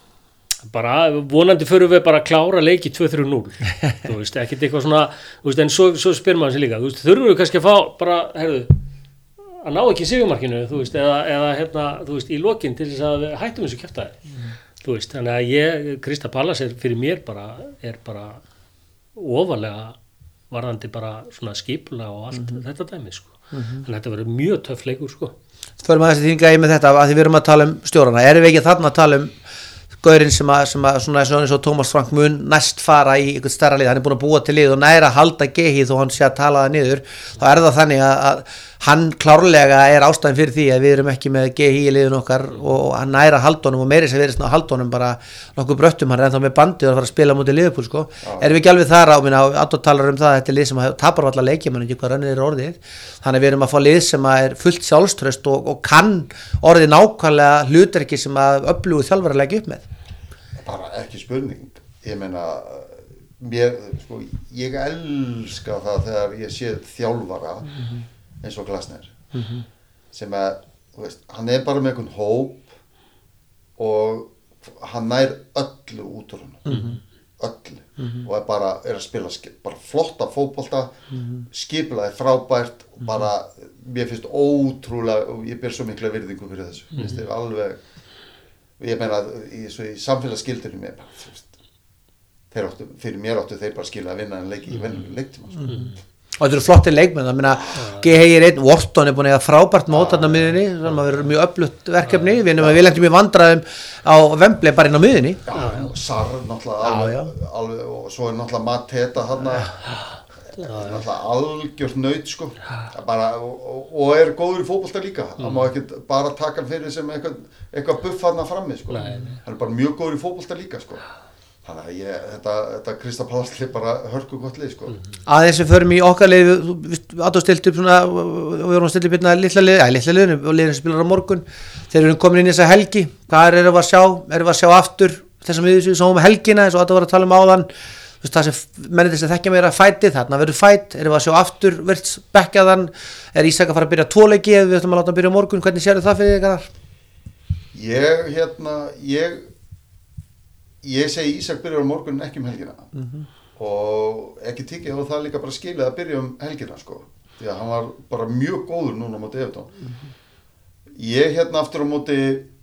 bara vonandi fyrir við bara að klára leiki tvö þrjú núll þú veist, ekkert eitthvað svona þú veist, en svo, svo spyr maður sér líka þú veist, þurfum við kannski að fá bara, herðu að ná ekki sigurmarkinu, þú veist, eða, eða hérna, þú veist, í lokin til þess að við hættum þessu kjaftaði, mm. þú veist, þannig að ég, Crystal Palace er fyrir mér bara, er bara ofalega varðandi bara svona skipulega og allt mm-hmm. þetta dæmi, sko. Mm-hmm. Þannig að þetta verður mjög töff leikur, sko. Förum að þessi þinga í með þetta, að því við erum að tala um stjórana, erum við ekki þarna að tala um gaurinn sem að, sem að svona eins og Thomas Frank mun næst fara í einhvern stærra lið, hann er búin að búa til lið og næra að halda Gehi þó hann sé að tala það niður, þá er það þannig að, að hann klárlega er ástæðan fyrir því að við erum ekki með Gehi í liðun okkar og hann næra að halda honum og meiri sem verið svona að halda honum bara nokkuð bröttum, hann er ennþá með bandið og að fara að spila mútið Liverpool, sko. Já. Erum við ekki alveg þar á, minna, Addo talar um það, þetta er lið sem tapar alla leiki, mann ekki hvað rönnir er orðið, þannig við erum að fá lið sem er fullt sjálfstraust og, og kann orðið nákvæmlega hlutverki sem að öflugu þjálfari leggja upp með. Bara ekki spurning, ég meina mér, sko, ég elska það þegar ég sé þjálfara mm-hmm. eins og Glasner mm-hmm. sem að, þú veist, hann er bara með einhvern hóp og hann nær öllu út úr hann mm-hmm. öllu mm-hmm. og er bara, er að spila bara flotta fótbolta mm-hmm. skipulaði frábært og bara, mér finnst ótrúlega og ég ber svo mikla virðingu fyrir þessu mm-hmm. finnst ég alveg ég meina í, í samfélagsgildinu mér bara, þú veist, þeir áttu, fyrir mér áttu þeir bara skilja að vinna en leiki í venjulegum leiktíma sko. Mm. Og þetta eru flottir leikmenn, það meina Gehi er einn, Wharton er búin að eiga frábært mót þarna á miðjunni, þannig að það verður mjög öflugt verkefni, við erum að við lentum í vandræðum á Wembley bara inn á miðjunni. Já, og Sarr náttúrulega alveg, alveg og svo er náttúrulega Mateta þarna náttúrulega algjört naut sko bara, og, og, og er góður í fótbolta líka mm. hann má ekki bara taka hann fyrir sem eitthvað, eitthvað buff hann að frammi sko. Hann er bara mjög góður í fótbolta líka sko. Þannig að ég, þetta, þetta Crystal Palace er bara hörku gott lið sko. Mm. Aðeins við förum í okkar lið, Addo stilt upp svona, við vorum stilt upp hérna litla lið, eða litla liðinu og liðinu spilar á morgun, þeir eru komin inn í þessa helgi, hvað erum við að sjá, erum við að sjá aftur þessum við sáum helgina eins og Addo var að tala um áðan, það sem mennir sem þekkja meira fætið, þarna verður fæt, erum við að sjá aftur virts bekkjaðan, er Ísak að fara að byrja tvoleiki eða við ætlum að láta hann byrja morgun, hvernig sérðu það fyrir þig? Ég, hérna, ég, ég segi Ísak byrjar á morgun ekki um helgina mm-hmm. og ekki tikið og það líka bara skilið að byrja um helgina sko, því að hann var bara mjög góður núna á móti Everton. Mm-hmm. Ég hérna aftur á móti,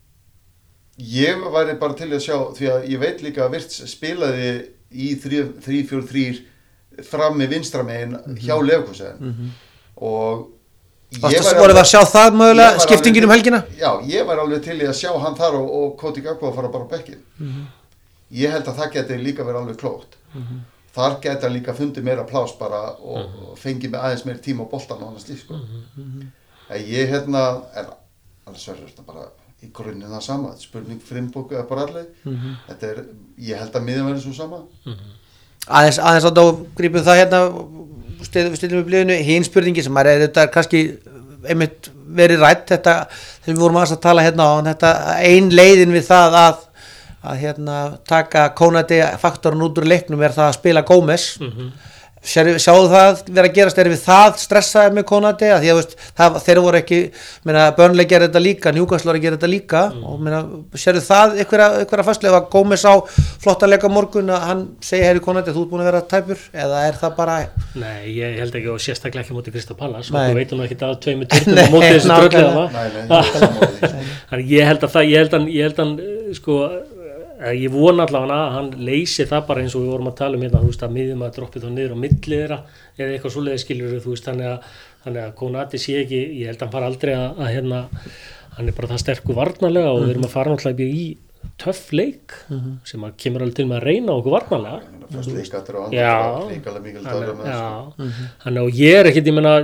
ég væri bara til að sjá, því að ég veit líka að Virts spilaði í þrjú fjögur þrjú frammi vinstra megin mm-hmm. hjá Leverkusen mm-hmm. og ég var alveg að sjá það mögulega skiptingin um helgina? Já, ég var alveg til í að sjá hann þar og, og Cody Gakpo að fara bara á bekkinn mm-hmm. ég held að það geti líka verið alveg klókt mm-hmm. þar geti hann líka fundið meira plás bara og, mm-hmm. og fengið með aðeins meira tíma á boltan og annars líf sko. Mm-hmm. en ég hérna en annars verður þetta bara í grunninn það sama, spurning frimbók eða bara allir mm-hmm. þetta er, ég held að miðan verður svo sama mm-hmm. aðeins, aðeins að þá grípum það hérna við stillum upp liðinu, hinn spurningi sem er þetta er kannski einmitt verið rætt þetta, þegar við vorum að tala hérna á þetta, ein leiðin við það að að hérna taka Konate faktorinn út úr leiknum er það að spila Gómez mm-hmm. sjáðu það vera að gerast, erum við það stressaði með Konate að því að veist, það, þeir voru ekki Burnley gerir þetta líka, Newcastle er að gera þetta líka mm. og meina, sérðu það einhverja fastlega að Gómez á flotta leika morgun að hann segi heyri Konate þú ert búin að vera tæpur eða er það bara Nei, ég held ekki og sérstaklega ekki mútið Crystal Palace og þú veitum ekki að tveimur törnum á mótið þessu drögglega þannig ég held að það ég held að, ég held að sko ég vona allavega að hann leysi það bara eins og við vorum að tala um hérna, þú veist að miðjum að droppi þá niður á milli þeirra eða eitthvað svoleiðis skilur þú veist þannig að, þannig að Konate sé ekki, ég held að hann fara aldrei að, að hérna, hann er bara það sterkur varnarlega og mm-hmm. við erum að fara náttúrulega í töff leik mm-hmm. sem að kemur alveg til með að reyna okkur varnarlega. Fyrst leikattur og andur leikalega mikil dæla með þessu. Þannig að ég er ekkit, ég menna,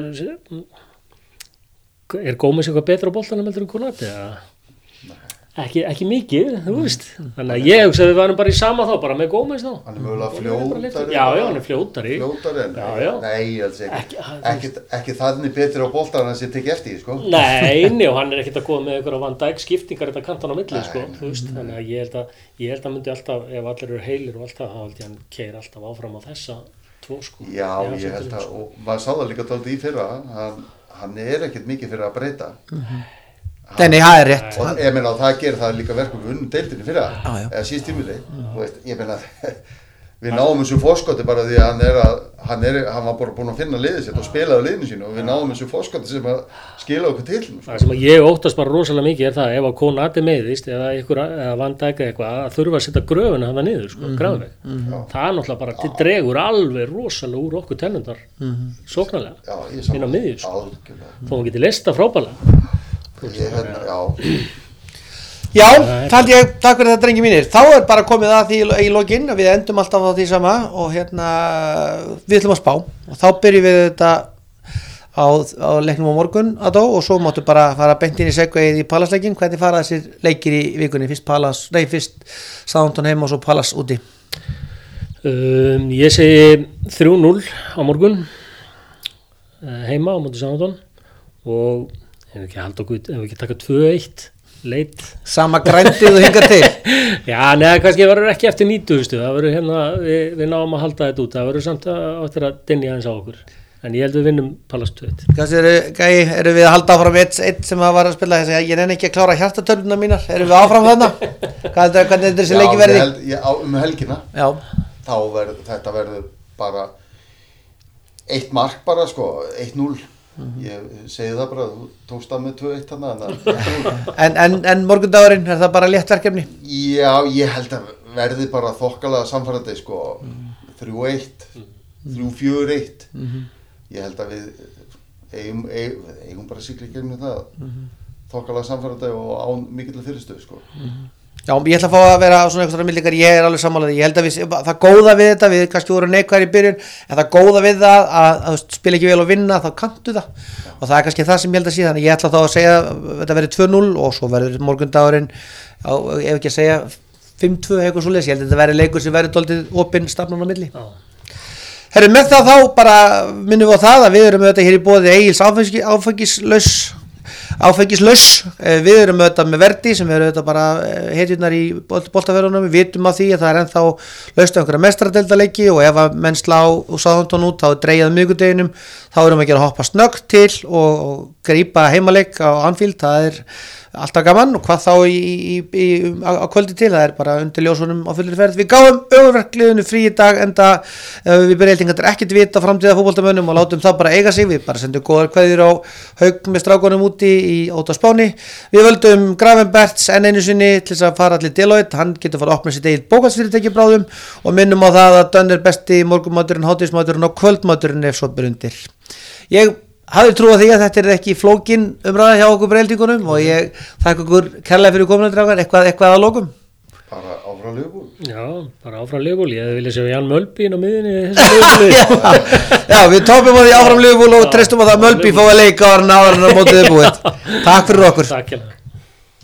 er Gómez eitthvað betra á boltanum heldur en Konate eða? Ekki, ekki mikið, þú veist þannig að ég hugsa að við varum bara í sama þá bara með Gómez þá hann er mögulega fljótari já, já, hann er fljótari fljótari en já, já. Nei, ekki, ekki, ekki, ekki þannig betri á boltan en sem tekið eftir sko. Nei, og hann er ekkert að koma með einhverja Van Dijk skiptingar þetta kantan á milli sko, þú veist, þannig að ég held að ég held að myndi alltaf, ef allir eru heilir og allt það, þá held ég hann keir alltaf áfram á þessa tvo sko. Já, ég, ég held að, sko. Og maður sá það líka dálítið í fyrra hann, hann er ekkert mikið fyrir að breyta mm-hmm. Nei, það er rétt. Og ég meina það gerir það líka verkum við unnum deildinni fyrir það, ah, eða síðst tímili. Veist, ég meina við náum þessu fórskoti bara því að hann er að hann, er, hann var bara búinn að finna liðið sitt og spilaði liðinu sínu og við náðum þessu fórskoti sem að skila okkur til. Sko. Það sem ég óttast bara rosalega mikið er það ef að Konate meiðist eða ykkur eða Van Dijk eitthvað að þurfa að setja gröfuna hann niður, sko, mm-hmm. grafveg. Mm-hmm. Það er náttúrulega bara til dregur alveg rosalega úr okkur tennundar mm-hmm. sóknarlega. Já, inn á miðju, sko. Þó hann geti lista frábælega. Ég, hérna, já. Já, taldi ég, takk fyrir þetta drengi mínir. Þá er bara komið að því í lokin, við endum alltaf á því sama og hérna við ætlum að spá og þá byrjum við þetta á, á leiknum á morgun Adó og svo máttu bara fara beint inn í segveið í Palace-leikin. Hvernig fara þessir leikir í vikunni? Fyrst Palace, nei fyrst Southampton heima og svo Palace úti. Um, ég segi þrjú núll á morgun heima á móti Southampton og ef við ekki halda okkur, ef við ekki taka tvö eitt leit sama grændið og hinga til. Já, neða kannski verður ekki eftir nýtugustu, það verður hérna við, við náum að halda þetta út, það verður samt að eftir að dinja eins á okkur, en ég held við vinnum Palace tvö eitt. Kannski eru, gæi, eru við að halda áfram eitt, eitt sem að var að spila þess að ég nenni ekki að klára hjartatölvuna mínar, eru við áfram þarna? Hvað er þetta þessi leiki verði? Já, held, ég, á, um helgina Já. Þá verður, þetta verður bara eitt mark bara sko, eitt núll. Mm-hmm. Ég segi það bara, þú tókst að með tvö eitt þarna en, en, en morgundagurinn, er það bara létt verkefni? Já, ég held að verði bara þokkalega samfærandi sko, þrjú eitt þrjú fjögur eitt mm-hmm. Ég held að við eigum, eigum, eigum bara sigli gegnum það mm-hmm. þokkalega samfærandi og án mikill fyrirstöð sko. Mm-hmm. Já, ég ætla að fá að vera svona eitthvað millikar, ég er alveg sammálaði, ég held að við, það góða við þetta, við kannski vorum neikvæðir í byrjun, en það góða við það að, að, að spila ekki vel og vinna, þá kanntu það Já. Og það er kannski það sem ég held að sé, þannig ég ætla þá að segja að þetta verður tvö núll og svo verður morgundagurinn, á, ef ekki að segja fimm tvö eitthvað svoleiðis, ég held að þetta verður leikur sem verður dálítið opinn stafnan á milli. Herru, með það þá bara minnum við á það að við erum auðvitað hér í boði Egils áfengislaus áfengislaus, við erum auðvitað með Verdi sem eru auðvitað bara hetjurnar í boltaferðunum, við vitum á því að það er ennþá laust á einhverja meistaradeildarleiki og ef að menn slá og Southampton út þá er dreigið miðvikudeginum, þá erum við að gera hoppa snöggt til og, og grípa heimaleik á Anfield, það er alltaf gaman og hvað þá í, í, í, á, á kvöldi til, það er bara undir ljósunum á fullir ferð. Við gáum ögurverkliðinu frí í dag enda uh, við byrjaldingar ekkert vita framtíða fótboltamönnum og látum það bara eiga sig, við bara sendum góðar kveðjur á Hauk með strákunum úti í Óta Spáni. Við völdum Gravenberts enn einu sinni til þess að fara allir Deloitte, hann getur fara að opna sitt eigið bókhaldsfyrirtæki bráðum og minnum á það að Dönn er besti morgunmaturinn, hádegismaturinn og kvöldmaturinn ef svo ber undir. Ég hafði trú á því að þetta er ekki flókin umræða hjá okkur breyldingunum og ég þakka okkur kærlega fyrir komin drafgar, eitthvað, eitthvað að lokum. Bara áfram Liverpool. Já, bara áfram Liverpool, ég vilja sjá Jan Mölby inn á miðinni í þessu Liverpool. já, já, við tópum á því áfram Liverpool og treystum á það að Mölby fái að leika ára en ára en á mótið er búið. Takk fyrir okkur. Takk hérna.